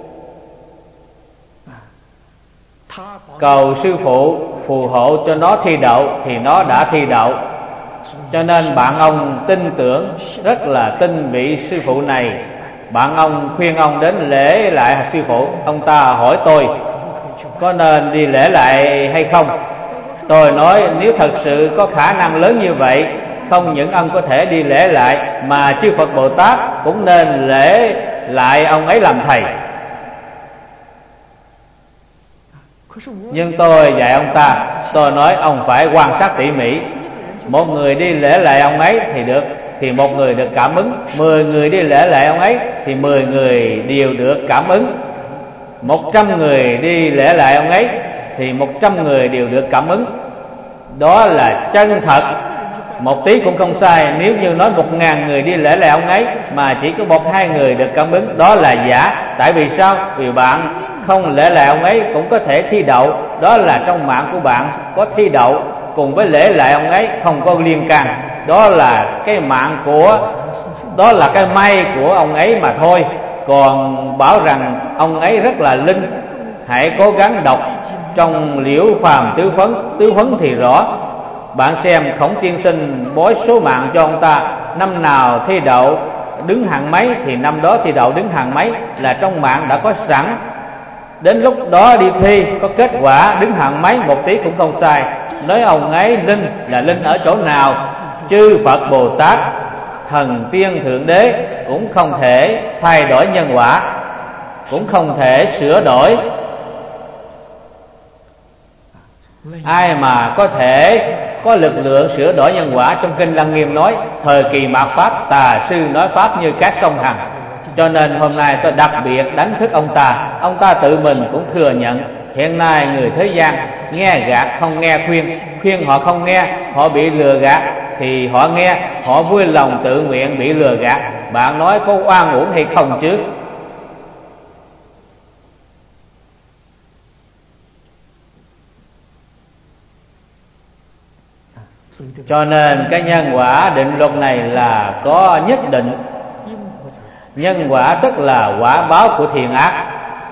cầu sư phụ phù hộ cho nó thi đậu, thì nó đã thi đậu. Cho nên bạn ông tin tưởng, rất là tin vị sư phụ này. Bạn ông khuyên ông đến lễ lại sư phụ. Ông ta hỏi tôi có nên đi lễ lại hay không. Tôi nói nếu thật sự có khả năng lớn như vậy, không những ông có thể đi lễ lại, mà chư Phật Bồ Tát cũng nên lễ lại ông ấy làm thầy. Nhưng tôi dạy ông ta, tôi nói ông phải quan sát tỉ mỉ. Một người đi lễ lại ông ấy thì được, thì một người được cảm ứng. Mười người đi lễ lại ông ấy thì mười người đều được cảm ứng. Một trăm người đi lễ lại ông ấy thì một trăm người đều được cảm ứng. Đó là chân thật. một tí cũng không sai. Nếu như nói một ngàn người đi lễ lại ông ấy mà chỉ có một hai người được cảm ứng, đó là giả. Tại vì sao? Vì bạn không lễ lại ông ấy cũng có thể thi đậu, đó là trong mạng của bạn có thi đậu, cùng với lễ lại ông ấy không có liên can. Đó là cái mạng của, đó là cái may của ông ấy mà thôi. Còn bảo rằng ông ấy rất là linh, hãy cố gắng đọc trong Liễu Phàm Tứ Phấn. Tứ Phấn thì rõ. Bạn xem Khổng Tiên Sinh bói số mạng cho ông ta, năm nào thi đậu đứng hạng mấy thì năm đó thi đậu đứng hạng mấy, là trong mạng đã có sẵn. Đến lúc đó đi thi có kết quả đứng hạng mấy, một tí cũng không sai. Nói ông ấy linh là linh ở chỗ nào? Chư Phật Bồ Tát, thần tiên thượng đế cũng không thể thay đổi nhân quả, cũng không thể sửa đổi. Ai mà có thể có lực lượng sửa đổi nhân quả? Trong kinh Lăng Nghiêm nói thời kỳ mạt Pháp, tà sư nói Pháp như các sông Hằng. Cho nên hôm nay tôi đặc biệt đánh thức ông ta. Ông ta tự mình cũng thừa nhận hiện nay người thế gian nghe gạt không nghe khuyên, khuyên họ không nghe, họ bị lừa gạt, thì họ nghe, họ vui lòng tự nguyện bị lừa gạt. Bạn nói có oan uổng hay không chứ? Cho nên cái nhân quả định luật này là có nhất định. Nhân quả tức là quả báo của thiện ác.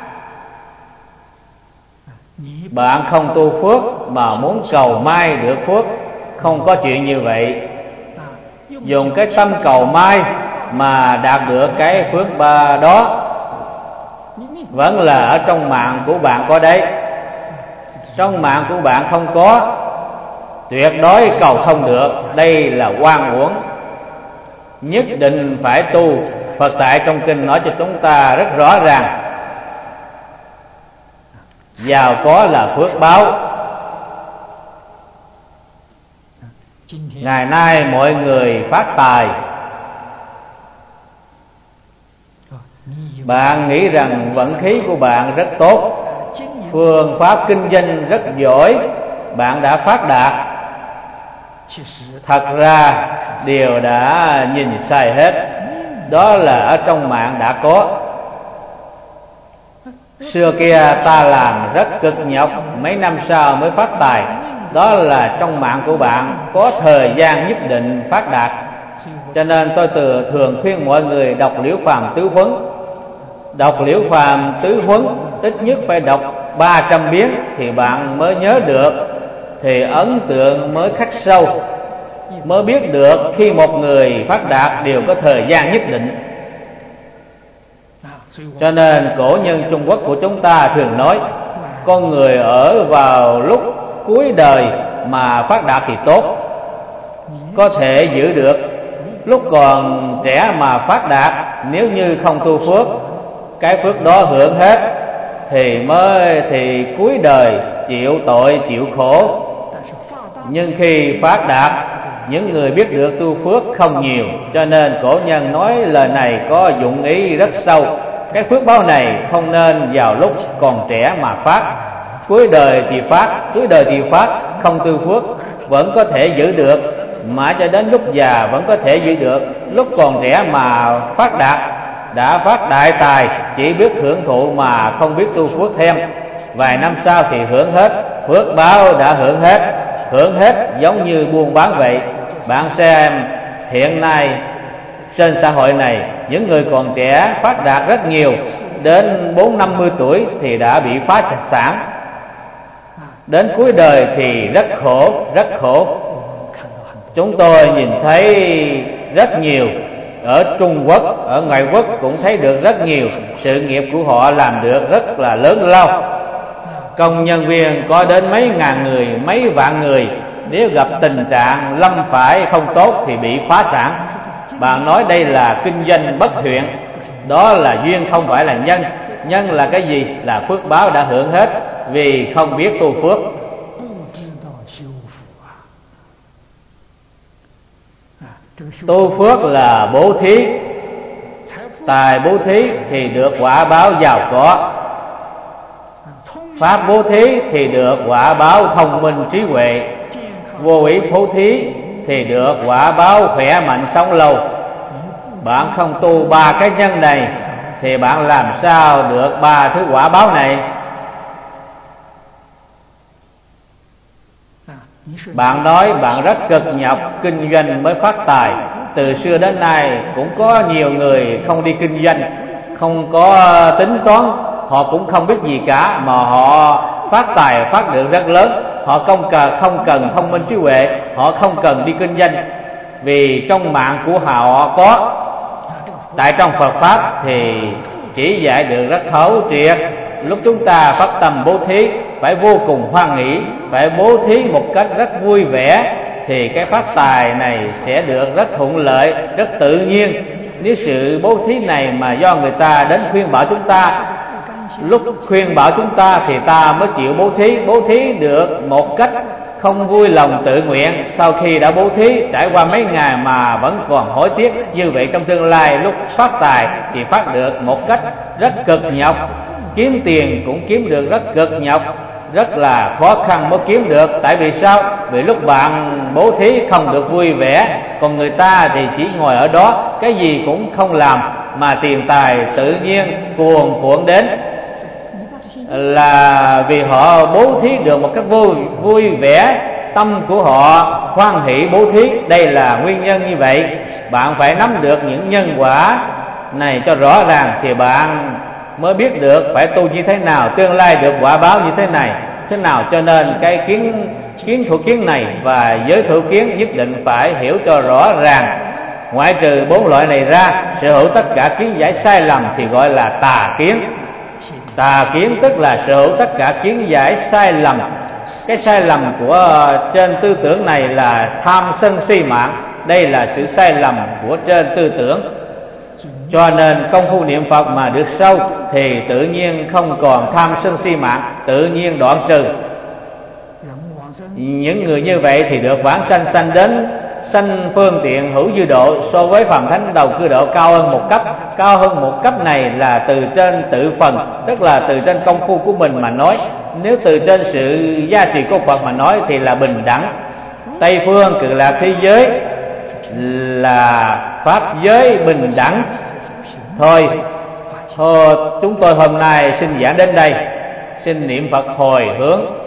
Bạn không tu phước mà muốn cầu mai được phước, không có chuyện như vậy. Dùng cái tâm cầu mai mà đạt được cái phước ba đó, vẫn là ở trong mạng của bạn có đấy. Trong mạng của bạn không có, tuyệt đối cầu không được. Đây là oan uổng. Nhất định phải tu. Phật tại trong kinh nói cho chúng ta rất rõ ràng, giàu có là phước báo. Ngày nay mọi người phát tài, bạn nghĩ rằng vận khí của bạn rất tốt, phương pháp kinh doanh rất giỏi, bạn đã phát đạt. Thật ra điều đã nhìn sai hết. Đó là ở trong mạng đã có. Xưa kia ta làm rất cực nhọc, mấy năm sau mới phát tài. Đó là trong mạng của bạn có thời gian nhất định phát đạt. Cho nên tôi từ thường khuyên mọi người đọc Liễu Phàm Tứ Huấn. Đọc Liễu Phàm Tứ Huấn ít nhất phải đọc ba trăm biến thì bạn mới nhớ được, thì ấn tượng mới khắc sâu, mới biết được khi một người phát đạt đều có thời gian nhất định. Cho nên cổ nhân Trung Quốc của chúng ta thường nói, con người ở vào lúc cuối đời mà phát đạt thì tốt, có thể giữ được. Lúc còn trẻ mà phát đạt, nếu như không tu phước, cái phước đó hưởng hết thì mới thì cuối đời chịu tội chịu khổ. Nhưng khi phát đạt, những người biết được tu phước không nhiều. Cho nên cổ nhân nói lời này có dụng ý rất sâu. Cái phước báo này không nên vào lúc còn trẻ mà phát, cuối đời thì phát, cuối đời thì phát. Không tu phước vẫn có thể giữ được, mãi cho đến lúc già vẫn có thể giữ được. Lúc còn trẻ mà phát đạt, đã phát đại tài, chỉ biết hưởng thụ mà không biết tu phước thêm, vài năm sau thì hưởng hết, phước báo đã hưởng hết. Hưởng hết giống như buôn bán vậy. Bạn xem hiện nay trên xã hội này, những người còn trẻ phát đạt rất nhiều, đến bốn năm mươi tuổi thì đã bị phá sản, đến cuối đời thì rất khổ, rất khổ. Chúng tôi nhìn thấy rất nhiều, ở Trung Quốc, ở ngoại quốc cũng thấy được rất nhiều. Sự nghiệp của họ làm được rất là lớn lao. Công nhân viên có đến mấy ngàn người, mấy vạn người, nếu gặp tình trạng lâm phải không tốt thì bị phá sản. Bạn nói đây là kinh doanh bất thiện, đó là duyên không phải là nhân. Nhân là cái gì? Là phước báo đã hưởng hết vì không biết tu phước. Tu phước là bố thí, tài bố thí thì được quả báo giàu có, pháp bố thí thì được quả báo thông minh trí huệ, vô ý bố thí thì được quả báo khỏe mạnh sống lâu. Bạn không tu ba cái nhân này thì bạn làm sao được ba thứ quả báo này? Bạn nói bạn rất cực nhọc kinh doanh mới phát tài. Từ xưa đến nay cũng có nhiều người không đi kinh doanh, không có tính toán, họ cũng không biết gì cả mà họ phát tài phát được rất lớn. Họ không cần không cần thông minh trí huệ, họ không cần đi kinh doanh, vì trong mạng của họ có. Tại trong Phật pháp thì chỉ dạy được rất thấu triệt. Lúc chúng ta phát tâm bố thí phải vô cùng hoan hỷ, phải bố thí một cách rất vui vẻ, thì cái phát tài này sẽ được rất thuận lợi, rất tự nhiên. Nếu sự bố thí này mà do người ta đến khuyên bảo chúng ta, lúc khuyên bảo chúng ta thì ta mới chịu bố thí. Bố thí được một cách không vui lòng tự nguyện, sau khi đã bố thí trải qua mấy ngày mà vẫn còn hối tiếc, như vậy trong tương lai lúc phát tài thì phát được một cách rất cực nhọc. Kiếm tiền cũng kiếm được rất cực nhọc, rất là khó khăn mới kiếm được. Tại vì sao? Vì lúc bạn bố thí không được vui vẻ, còn người ta thì chỉ ngồi ở đó cái gì cũng không làm mà tiền tài tự nhiên cuồn cuộn đến, là vì họ bố thí được một cách vui vui vẻ, tâm của họ hoan hỷ bố thí. Đây là nguyên nhân như vậy. Bạn phải nắm được những nhân quả này cho rõ ràng thì bạn mới biết được phải tu như thế nào, tương lai được quả báo như thế này thế nào. Cho nên cái kiến kiến thủ kiến này và giới thủ kiến nhất định phải hiểu cho rõ ràng. Ngoại trừ bốn loại này ra, sở hữu tất cả kiến giải sai lầm thì gọi là tà kiến. Tà kiến tức là sở hữu tất cả kiến giải sai lầm. Cái sai lầm của trên tư tưởng này là tham sân si mạng. Đây là sự sai lầm của trên tư tưởng. Cho nên công phu niệm Phật mà được sâu thì tự nhiên không còn tham sân si mạng, tự nhiên đoạn trừ. Những người như vậy thì được vãng sanh sanh đến sanh phương tiện hữu dư độ, so với phàm thánh đầu cư độ cao hơn một cấp. Cao hơn một cấp này là từ trên tự phần, tức là từ trên công phu của mình mà nói. Nếu từ trên sự gia trì của Phật mà nói thì là bình đẳng. Tây phương Cực Lạc thế giới là pháp giới bình đẳng. Thôi, thôi chúng tôi hôm nay xin giảng đến đây. Xin niệm Phật hồi hướng.